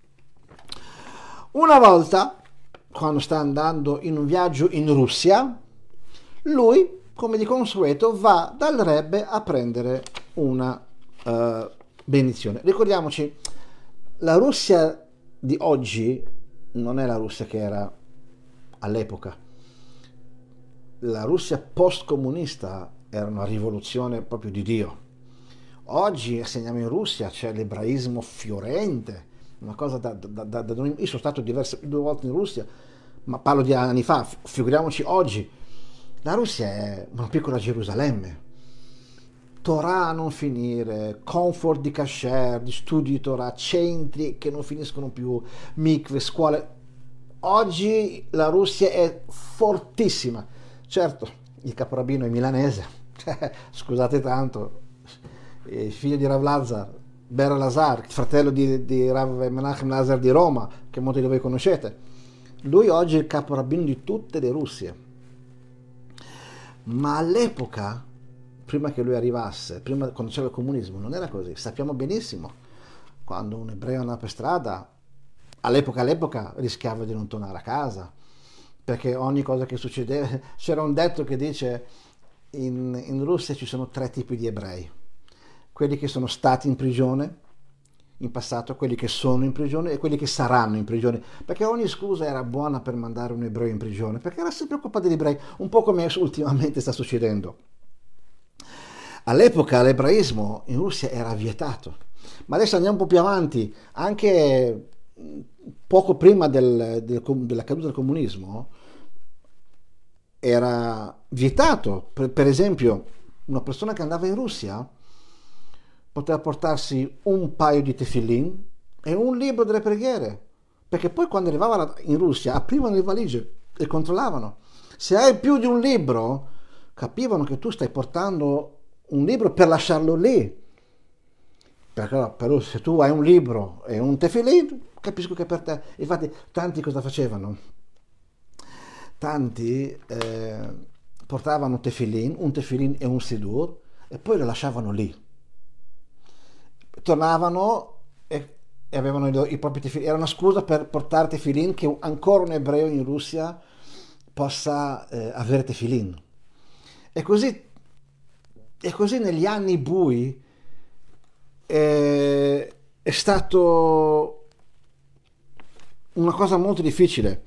Una volta, quando sta andando in un viaggio in Russia, lui, come di consueto, va dal Rebbe a prendere una uh, benedizione. Ricordiamoci, la Russia di oggi non è la Russia che era all'epoca. La Russia post-comunista era una rivoluzione proprio di Dio. Oggi, se andiamo in Russia, c'è l'ebraismo fiorente, una cosa da, da, da, da io sono stato diverse due volte in Russia, ma parlo di anni fa, figuriamoci oggi. La Russia è una piccola Gerusalemme, Torah a non finire, comfort di kasher, di studi di Torah, centri che non finiscono più, mikve, scuole. Oggi la Russia è fortissima. Certo, il caporabino è milanese, scusate tanto, il figlio di Rav Lazar, Ber Lazar, il fratello di, di Rav Menachem Lazar di Roma, che molti di voi conoscete. Lui oggi è il caporabino di tutte le Russie. Ma all'epoca, prima che lui arrivasse, prima quando c'era il comunismo, non era così. Sappiamo benissimo, quando un ebreo andava per strada, all'epoca all'epoca rischiava di non tornare a casa, perché ogni cosa che succedeva, c'era un detto che dice in, in Russia ci sono tre tipi di ebrei: quelli che sono stati in prigione in passato, quelli che sono in prigione e quelli che saranno in prigione, perché ogni scusa era buona per mandare un ebreo in prigione, perché era sempre colpa degli ebrei, un po' come ultimamente sta succedendo. All'epoca l'ebraismo in Russia era vietato, ma adesso andiamo un po' più avanti, anche poco prima del, del, della caduta del comunismo, era vietato. Per, per esempio, una persona che andava in Russia poteva portarsi un paio di tefillin e un libro delle preghiere, perché poi quando arrivava in Russia aprivano le valigie e controllavano. Se hai più di un libro, capivano che tu stai portando un libro per lasciarlo lì. Perché però se tu hai un libro e un tefillin, capisco che per te. Infatti tanti cosa facevano? Tanti eh, portavano un tefillin, un tefillin e un sidur e poi lo lasciavano lì. Tornavano e, e avevano i, i propri tefillin. Era una scusa per portare tefillin, che ancora un ebreo in Russia possa eh, avere tefillin. E così, e così negli anni bui eh, è stato una cosa molto difficile.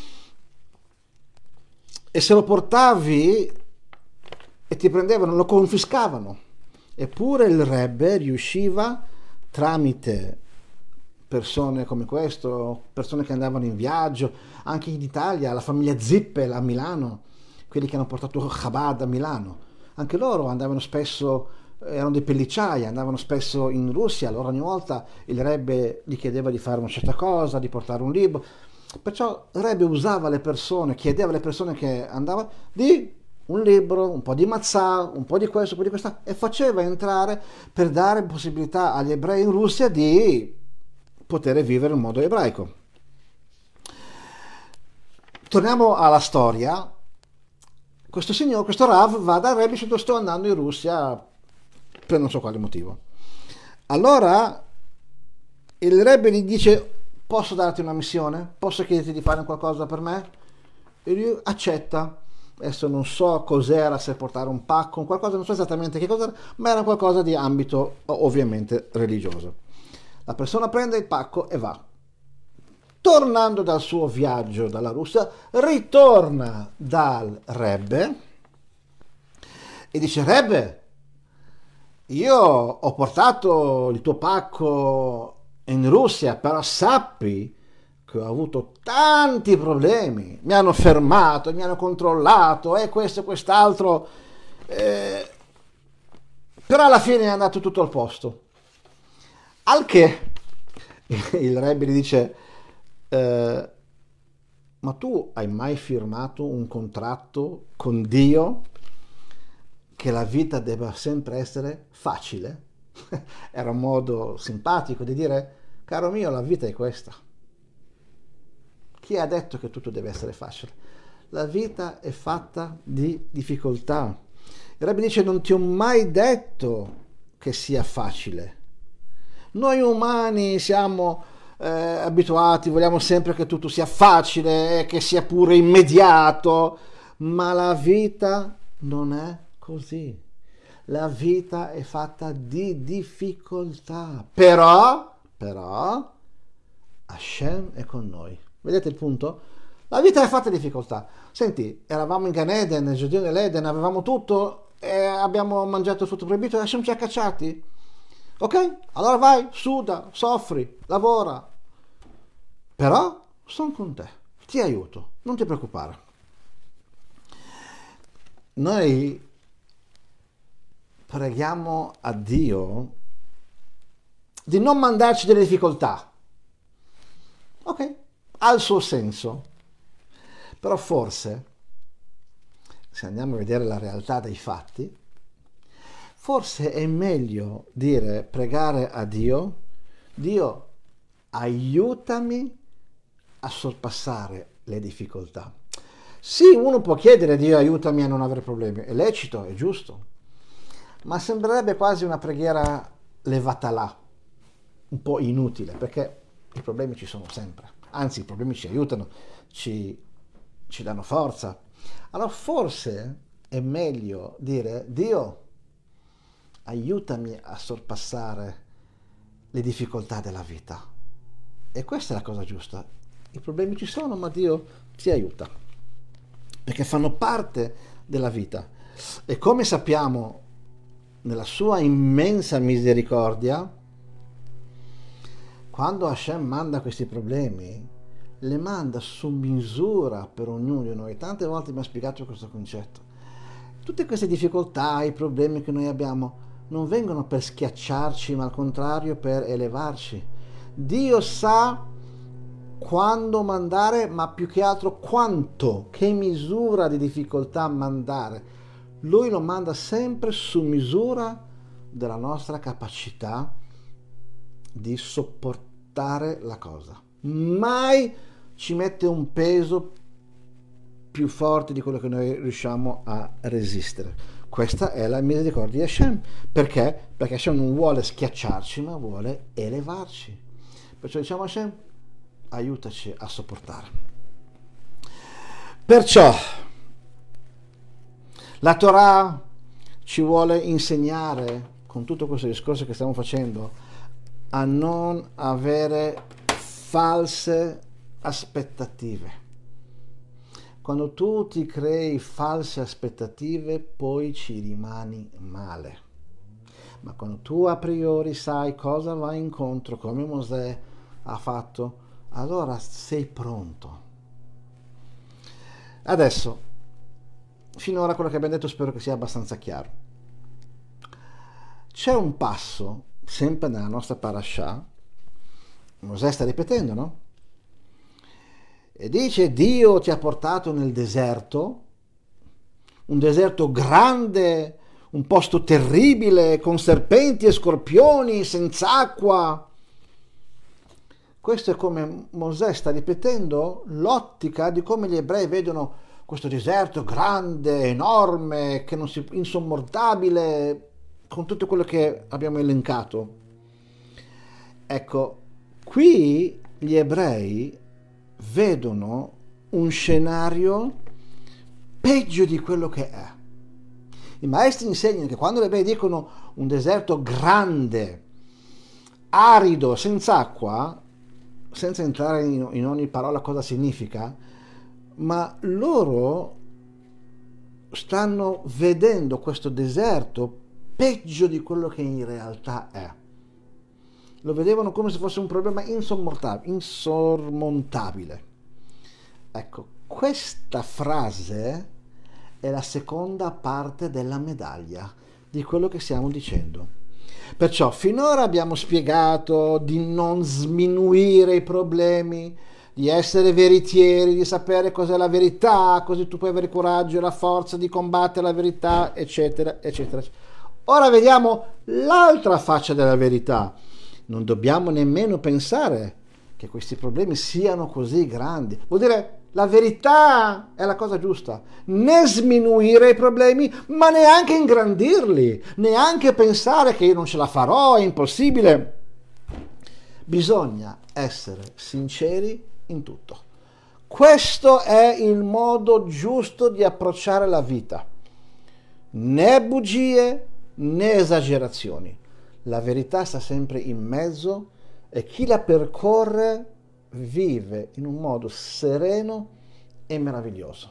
E se lo portavi e ti prendevano, lo confiscavano. Eppure il Rebbe riusciva, tramite persone come questo, persone che andavano in viaggio, anche in Italia, la famiglia Zippel a Milano, quelli che hanno portato Chabad a Milano, anche loro andavano spesso, erano dei pellicciai, andavano spesso in Russia, allora ogni volta il Rebbe gli chiedeva di fare una certa cosa, di portare un libro. Perciò il Rebbe usava le persone, chiedeva alle persone che andavano di un libro, un po' di mazzà, un po' di questo, un po' di questo, e faceva entrare per dare possibilità agli ebrei in Russia di poter vivere in modo ebraico. Torniamo alla storia. Questo signore, questo Rav, va dal Rebbe e dice: sto andando in Russia per non so quale motivo. Allora il Rebbe gli dice: posso darti una missione? Posso chiederti di fare qualcosa per me? E lui accetta. Adesso non so cos'era, se portare un pacco, qualcosa, non so esattamente che cosa era, ma era qualcosa di ambito ovviamente religioso. La persona prende il pacco e va. Tornando dal suo viaggio dalla Russia, ritorna dal Rebbe e dice: Rebbe, io ho portato il tuo pacco in Russia, però sappi che ho avuto tanti problemi, mi hanno fermato, mi hanno controllato e questo e quest'altro, eh, però alla fine è andato tutto al posto. Al che il Rebbe gli dice: eh, ma tu hai mai firmato un contratto con Dio che la vita debba sempre essere facile? Era un modo simpatico di dire: caro mio, la vita è questa. Chi ha detto che tutto deve essere facile? La vita è fatta di difficoltà. Il Rebbe dice: non ti ho mai detto che sia facile. Noi umani siamo eh, abituati, vogliamo sempre che tutto sia facile, che sia pure immediato, ma la vita non è così. La vita è fatta di difficoltà. Però, però, Hashem è con noi. Vedete il punto? La vita è fatta di difficoltà. Senti, eravamo in Gan Eden, nel giardino dell'Eden, avevamo tutto e abbiamo mangiato il frutto proibito e Hashem ci ha cacciati. Ok? Allora vai, suda, soffri, lavora. Però sono con te, ti aiuto, non ti preoccupare. Noi preghiamo a Dio di non mandarci delle difficoltà. Ok? Ha il suo senso, però forse, se andiamo a vedere la realtà dei fatti, forse è meglio dire, pregare a Dio: Dio, aiutami a sorpassare le difficoltà. Sì, uno può chiedere a Dio: aiutami a non avere problemi, è lecito, è giusto, ma sembrerebbe quasi una preghiera levata là, un po' inutile, perché i problemi ci sono sempre. Anzi, i problemi ci aiutano, ci, ci danno forza. Allora forse è meglio dire: Dio, aiutami a sorpassare le difficoltà della vita. E questa è la cosa giusta. I problemi ci sono, ma Dio ti aiuta, perché fanno parte della vita. E come sappiamo, nella sua immensa misericordia, quando Hashem manda questi problemi, le manda su misura per ognuno di noi. Tante volte mi ha spiegato questo concetto. Tutte queste difficoltà, i problemi che noi abbiamo, non vengono per schiacciarci, ma al contrario per elevarci. Dio sa quando mandare, ma più che altro quanto, che misura di difficoltà mandare. Lui lo manda sempre su misura della nostra capacità di sopportare la cosa. Mai ci mette un peso più forte di quello che noi riusciamo a resistere. Questa è la misericordia di Hashem. Perché? Perché Hashem non vuole schiacciarci, ma vuole elevarci. Perciò diciamo a Hashem, aiutaci a sopportare. Perciò la Torah ci vuole insegnare, con tutto questo discorso che stiamo facendo, a non avere false aspettative. Quando tu ti crei false aspettative, poi ci rimani male. Ma quando tu a priori sai cosa va incontro, come Mosè ha fatto, allora sei pronto. Adesso, finora quello che abbiamo detto spero che sia abbastanza chiaro. C'è un passo, sempre nella nostra parasha, Mosè sta ripetendo, no? E dice: Dio ti ha portato nel deserto, un deserto grande, un posto terribile, con serpenti e scorpioni, senza acqua. Questo è come Mosè sta ripetendo l'ottica di come gli ebrei vedono questo deserto grande, enorme, che non si, insormontabile, con tutto quello che abbiamo elencato. Ecco, qui gli ebrei vedono un scenario peggio di quello che è. I maestri insegnano che quando gli ebrei dicono un deserto grande, arido, senza acqua, senza entrare in, in ogni parola cosa significa, ma loro stanno vedendo questo deserto peggio di quello che in realtà è. Lo vedevano come se fosse un problema insormontabile. Ecco, questa frase è la seconda parte della medaglia di quello che stiamo dicendo. Perciò finora abbiamo spiegato di non sminuire i problemi, di essere veritieri, di sapere cos'è la verità, così tu puoi avere coraggio e la forza di combattere la verità, eccetera, eccetera. Ora vediamo l'altra faccia della verità. Non dobbiamo nemmeno pensare che questi problemi siano così grandi. Vuol dire, la verità è la cosa giusta. Né sminuire i problemi, ma neanche ingrandirli, neanche pensare che io non ce la farò, è impossibile. Bisogna essere sinceri in tutto. Questo è il modo giusto di approcciare la vita. Né bugie, né esagerazioni. La verità sta sempre in mezzo e chi la percorre vive in un modo sereno e meraviglioso.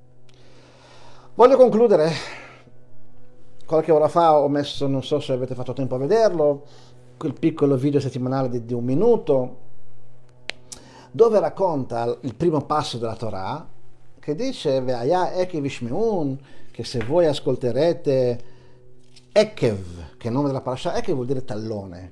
Voglio concludere. Qualche ora fa ho messo, non so se avete fatto tempo a vederlo, quel piccolo video settimanale di, di un minuto dove racconta il primo passo della Torah, che dice Ve'aya Ekev Ishmeun, che se voi ascolterete Ekev, che è il nome della parasha, Ekev vuol dire tallone.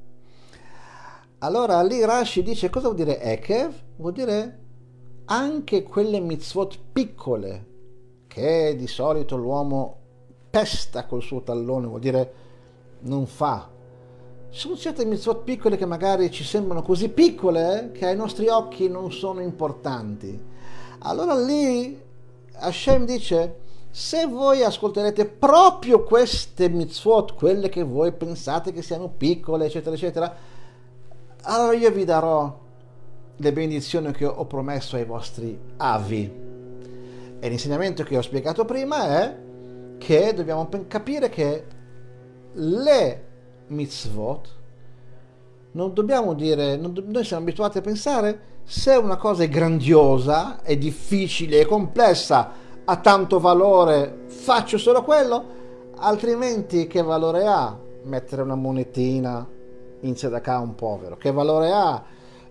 Allora lì Rashi dice cosa vuol dire Ekev? Vuol dire anche quelle mitzvot piccole che di solito l'uomo pesta col suo tallone, vuol dire non fa. Ci sono certe mitzvot piccole che magari ci sembrano così piccole che ai nostri occhi non sono importanti. Allora lì Hashem dice: se voi ascolterete proprio queste mitzvot, quelle che voi pensate che siano piccole, eccetera, eccetera, allora io vi darò le benedizioni che ho promesso ai vostri avi. E l'insegnamento che ho spiegato prima è che dobbiamo capire che le mitzvot non dobbiamo dire, non do, noi siamo abituati a pensare se una cosa è grandiosa, è difficile, è complessa, ha tanto valore, faccio solo quello, altrimenti che valore ha mettere una monetina in tzedakah a un povero? Che valore ha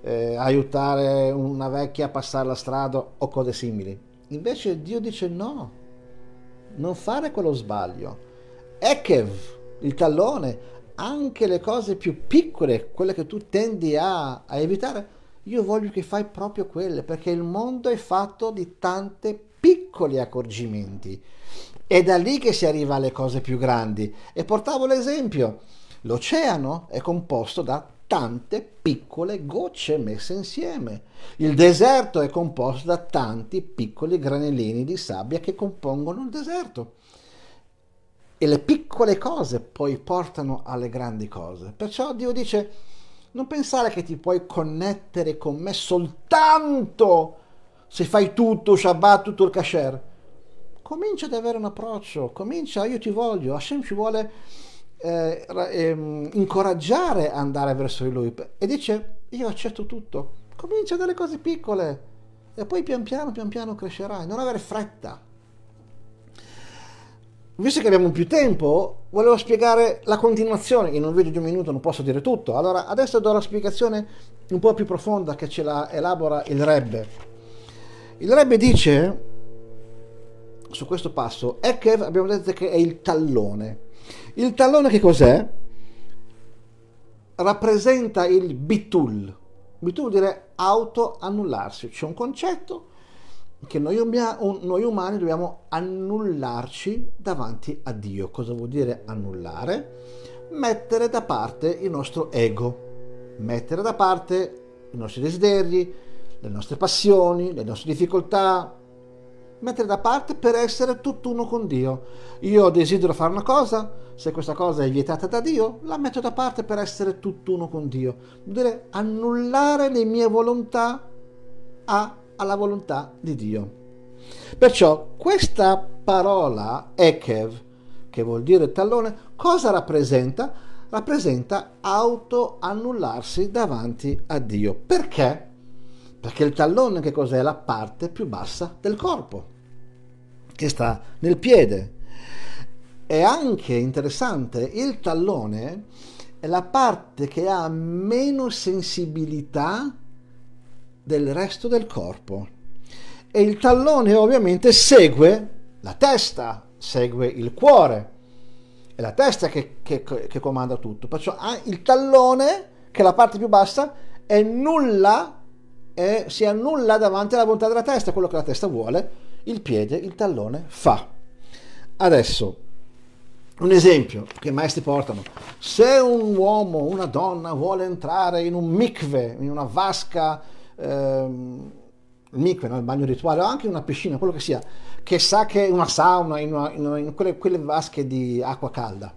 eh, aiutare una vecchia a passare la strada o cose simili. Invece Dio dice no, non fare quello sbaglio. Ekev, il tallone, anche le cose più piccole, quelle che tu tendi a, a evitare, io voglio che fai proprio quelle, perché il mondo è fatto di tanti piccoli accorgimenti. È da lì che si arriva alle cose più grandi. E portavo l'esempio, l'oceano è composto da tante piccole gocce messe insieme. Il deserto è composto da tanti piccoli granellini di sabbia che compongono il deserto. E le piccole cose poi portano alle grandi cose. Perciò Dio dice, non pensare che ti puoi connettere con me soltanto se fai tutto, Shabbat, tutto il kasher. Comincia ad avere un approccio, comincia, io ti voglio, Hashem ci vuole eh, eh, incoraggiare a andare verso di Lui. E dice, io accetto tutto. Comincia dalle cose piccole e poi pian piano, pian piano crescerai. Non avere fretta. Visto che abbiamo più tempo, volevo spiegare la continuazione. In un video di un minuto non posso dire tutto. Allora, adesso do la spiegazione un po' più profonda che ce la elabora il Rebbe. Il Rebbe dice, su questo passo, Ekev abbiamo detto che è il tallone. Il tallone che cos'è? Rappresenta il bitul. Bitul vuol dire auto-annullarsi. C'è un concetto che noi, noi umani dobbiamo annullarci davanti a Dio. Cosa vuol dire annullare? Mettere da parte il nostro ego, mettere da parte i nostri desideri, le nostre passioni, le nostre difficoltà, mettere da parte per essere tutt'uno con Dio. Io desidero fare una cosa, se questa cosa è vietata da Dio, la metto da parte per essere tutt'uno con Dio. Vuol dire annullare le mie volontà a alla volontà di Dio. Perciò questa parola Ekev, che vuol dire tallone, cosa rappresenta? Rappresenta auto-annullarsi davanti a Dio. Perché? Perché il tallone che cos'è? La parte più bassa del corpo, che sta nel piede. È anche interessante, il tallone è la parte che ha meno sensibilità del resto del corpo, e il tallone ovviamente segue la testa, segue il cuore, è la testa che, che, che comanda tutto. Perciò il tallone, che è la parte più bassa, è nulla, è, si annulla davanti alla volontà della testa. Quello che la testa vuole, il piede, il tallone fa. Adesso un esempio che i maestri portano: se un uomo, una donna vuole entrare in un mikve, in una vasca, il mikve, no? Il bagno rituale, o anche in una piscina, quello che sia, che sa che è una sauna, in, una, in, una, in quelle, quelle vasche di acqua calda,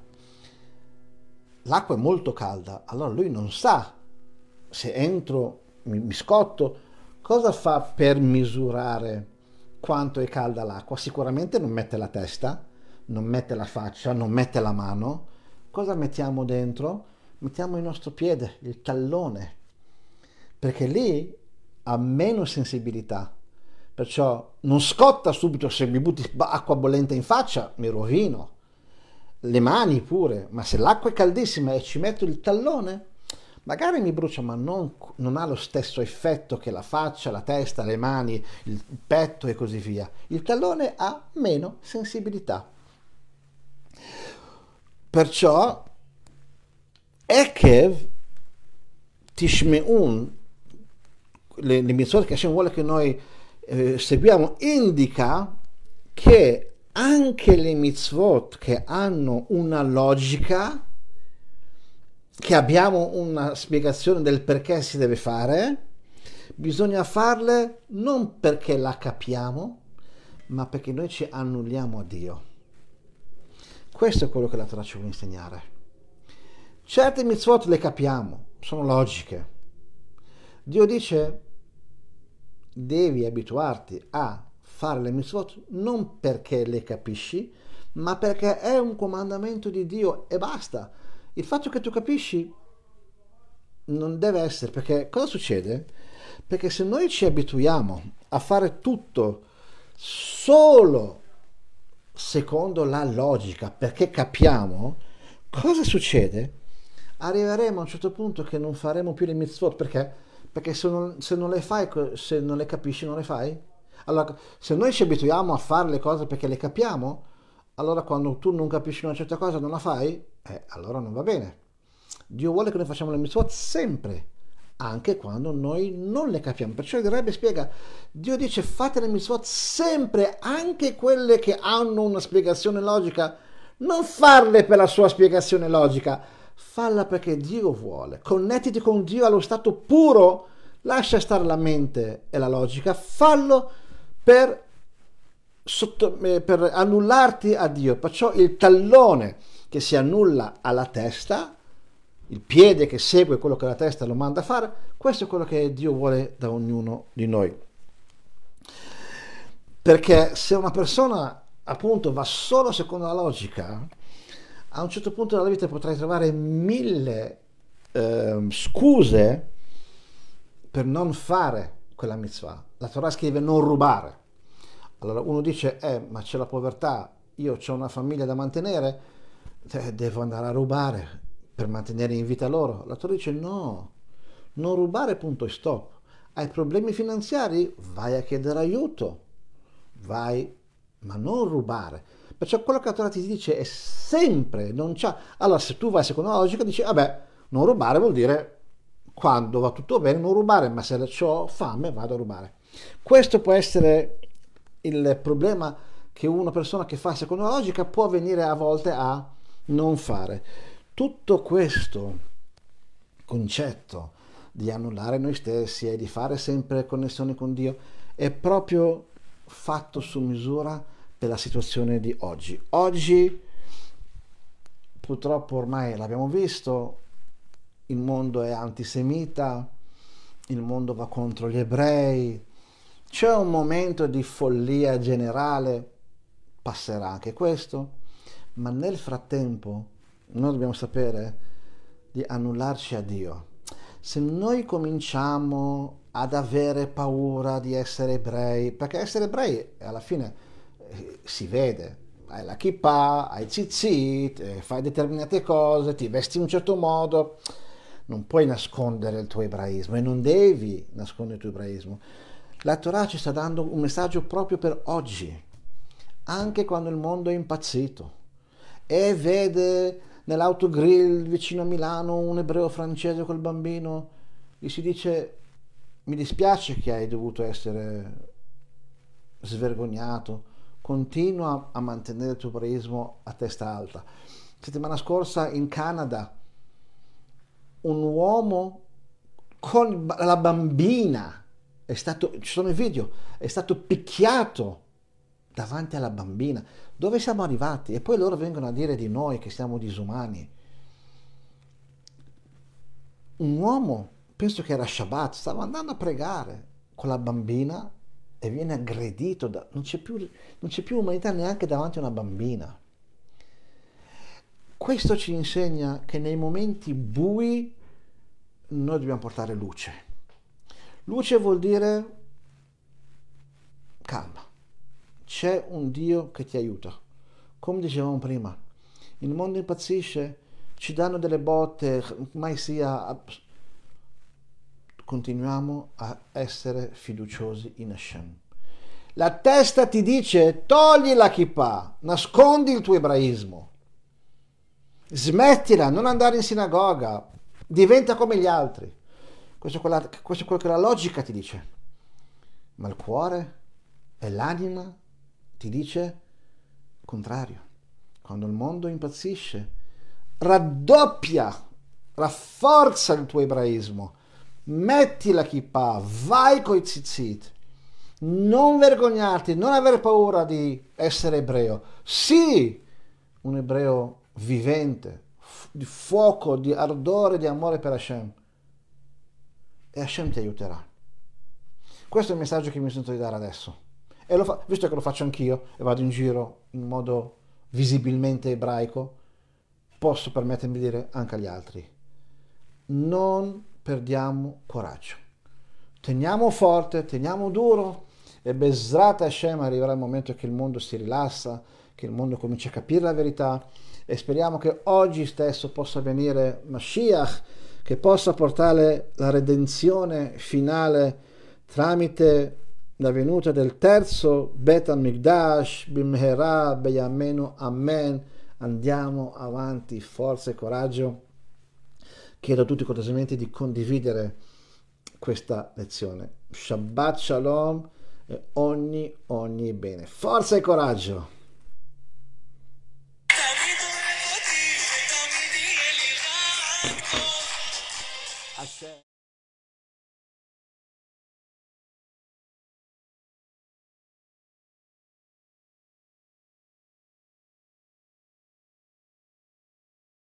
l'acqua è molto calda, allora lui non sa, se entro, mi, mi scotto, cosa fa per misurare quanto è calda l'acqua? Sicuramente non mette la testa, non mette la faccia, non mette la mano. Cosa mettiamo dentro? Mettiamo il nostro piede, il tallone, perché lì ha meno sensibilità, perciò non scotta subito. Se mi butti acqua bollente in faccia mi rovino, le mani pure, ma se l'acqua è caldissima e ci metto il tallone, magari mi brucia, ma non, non ha lo stesso effetto che la faccia, la testa, le mani, il petto e così via. Il tallone ha meno sensibilità. Perciò Ekev Tishmeun, le, le mitzvot che Hashem vuole che noi eh, seguiamo, indica che anche le mitzvot che hanno una logica, che abbiamo una spiegazione del perché si deve fare, bisogna farle non perché la capiamo, ma perché noi ci annulliamo a Dio. Questo è quello che la Torah ci vuole insegnare. Certe mitzvot le capiamo, sono logiche. Dio dice: devi abituarti a fare le mitzvot non perché le capisci, ma perché è un comandamento di Dio e basta. Il fatto che tu capisci non deve essere, perché cosa succede? Perché se noi ci abituiamo a fare tutto solo secondo la logica, perché capiamo, cosa succede? Arriveremo a un certo punto che non faremo più le mitzvot. Perché? Perché se non, se non le fai, se non le capisci, non le fai. Allora, se noi ci abituiamo a fare le cose perché le capiamo, allora quando tu non capisci una certa cosa non la fai, eh, allora non va bene. Dio vuole che noi facciamo le mitzvot sempre, anche quando noi non le capiamo. Perciò il Rebbe spiega, Dio dice fate le mitzvot sempre, anche quelle che hanno una spiegazione logica. Non farle per la sua spiegazione logica, falla perché Dio vuole. Connettiti con Dio allo stato puro, lascia stare la mente e la logica, fallo per, sotto, eh, per annullarti a Dio. Perciò il tallone che si annulla alla testa, il piede che segue quello che la testa lo manda a fare, questo è quello che Dio vuole da ognuno di noi. Perché se una persona appunto va solo secondo la logica, a un certo punto della vita potrai trovare mille eh, scuse per non fare quella mitzvah. La Torah scrive non rubare. Allora uno dice, eh, ma c'è la povertà, io ho una famiglia da mantenere, eh, devo andare a rubare per mantenere in vita loro. La Torah dice no, non rubare, punto e stop. Hai problemi finanziari? Vai a chiedere aiuto, vai, ma non rubare. Perciò quello che la Torah ti dice è sempre, non c'ha. Allora se tu vai secondo la logica dici, vabbè, non rubare vuol dire quando va tutto bene non rubare, ma se ho fame vado a rubare. Questo può essere il problema che una persona che fa secondo la logica può venire a volte a non fare. Tutto questo concetto di annullare noi stessi e di fare sempre connessione con Dio è proprio fatto su misura per la situazione di oggi. Oggi purtroppo ormai l'abbiamo visto, il mondo è antisemita, il mondo va contro gli ebrei, c'è un momento di follia generale, passerà anche questo, ma nel frattempo noi dobbiamo sapere di annullarci a Dio. Se noi cominciamo ad avere paura di essere ebrei, perché essere ebrei alla fine eh, si vede, hai la kippah, hai tzitzit, eh, fai determinate cose, ti vesti in un certo modo, non puoi nascondere il tuo ebraismo e non devi nascondere il tuo ebraismo. La Torah ci sta dando un messaggio proprio per oggi, anche quando il mondo è impazzito e vede nell'autogrill vicino a Milano un ebreo francese col bambino, gli si dice mi dispiace che hai dovuto essere svergognato, continua a mantenere il tuo ebraismo a testa alta. Settimana scorsa in Canada un uomo con la bambina è stato, ci sono i video, è stato picchiato davanti alla bambina. Dove siamo arrivati? E poi loro vengono a dire di noi che siamo disumani. Un uomo, penso che era Shabbat, stava andando a pregare con la bambina e viene aggredito da, non c'è più, non c'è più umanità neanche davanti a una bambina. Questo ci insegna che nei momenti bui noi dobbiamo portare luce. Luce vuol dire calma. C'è un Dio che ti aiuta. Come dicevamo prima, il mondo impazzisce, ci danno delle botte, mai sia. Continuiamo a essere fiduciosi in Hashem. La testa ti dice togli la kippah, nascondi il tuo ebraismo, smettila, non andare in sinagoga, diventa come gli altri. Questo è, quella, questo è quello che la logica ti dice, ma il cuore e l'anima ti dice il contrario. Quando il mondo impazzisce, raddoppia, rafforza il tuo ebraismo, metti la kippah, vai coi tzitzit, non vergognarti, non avere paura di essere ebreo. Sii un ebreo vivente, di fuoco, di ardore, di amore per Hashem, e Hashem ti aiuterà. Questo è il messaggio che mi sento di dare adesso, e lo fa, visto che lo faccio anch'io e vado in giro in modo visibilmente ebraico, posso permettermi di dire anche agli altri: non perdiamo coraggio, teniamo forte, teniamo duro, e Bezrat Hashem arriverà il momento che il mondo si rilassa, che il mondo comincia a capire la verità, e speriamo che oggi stesso possa venire Mashiach, che possa portare la redenzione finale tramite la venuta del terzo Bet HaMikdash, Bimhera, Beyamenu, Amen. Andiamo avanti, forza e coraggio. Chiedo a tutti cortesemente di condividere questa lezione. Shabbat Shalom e ogni, ogni bene. Forza e coraggio!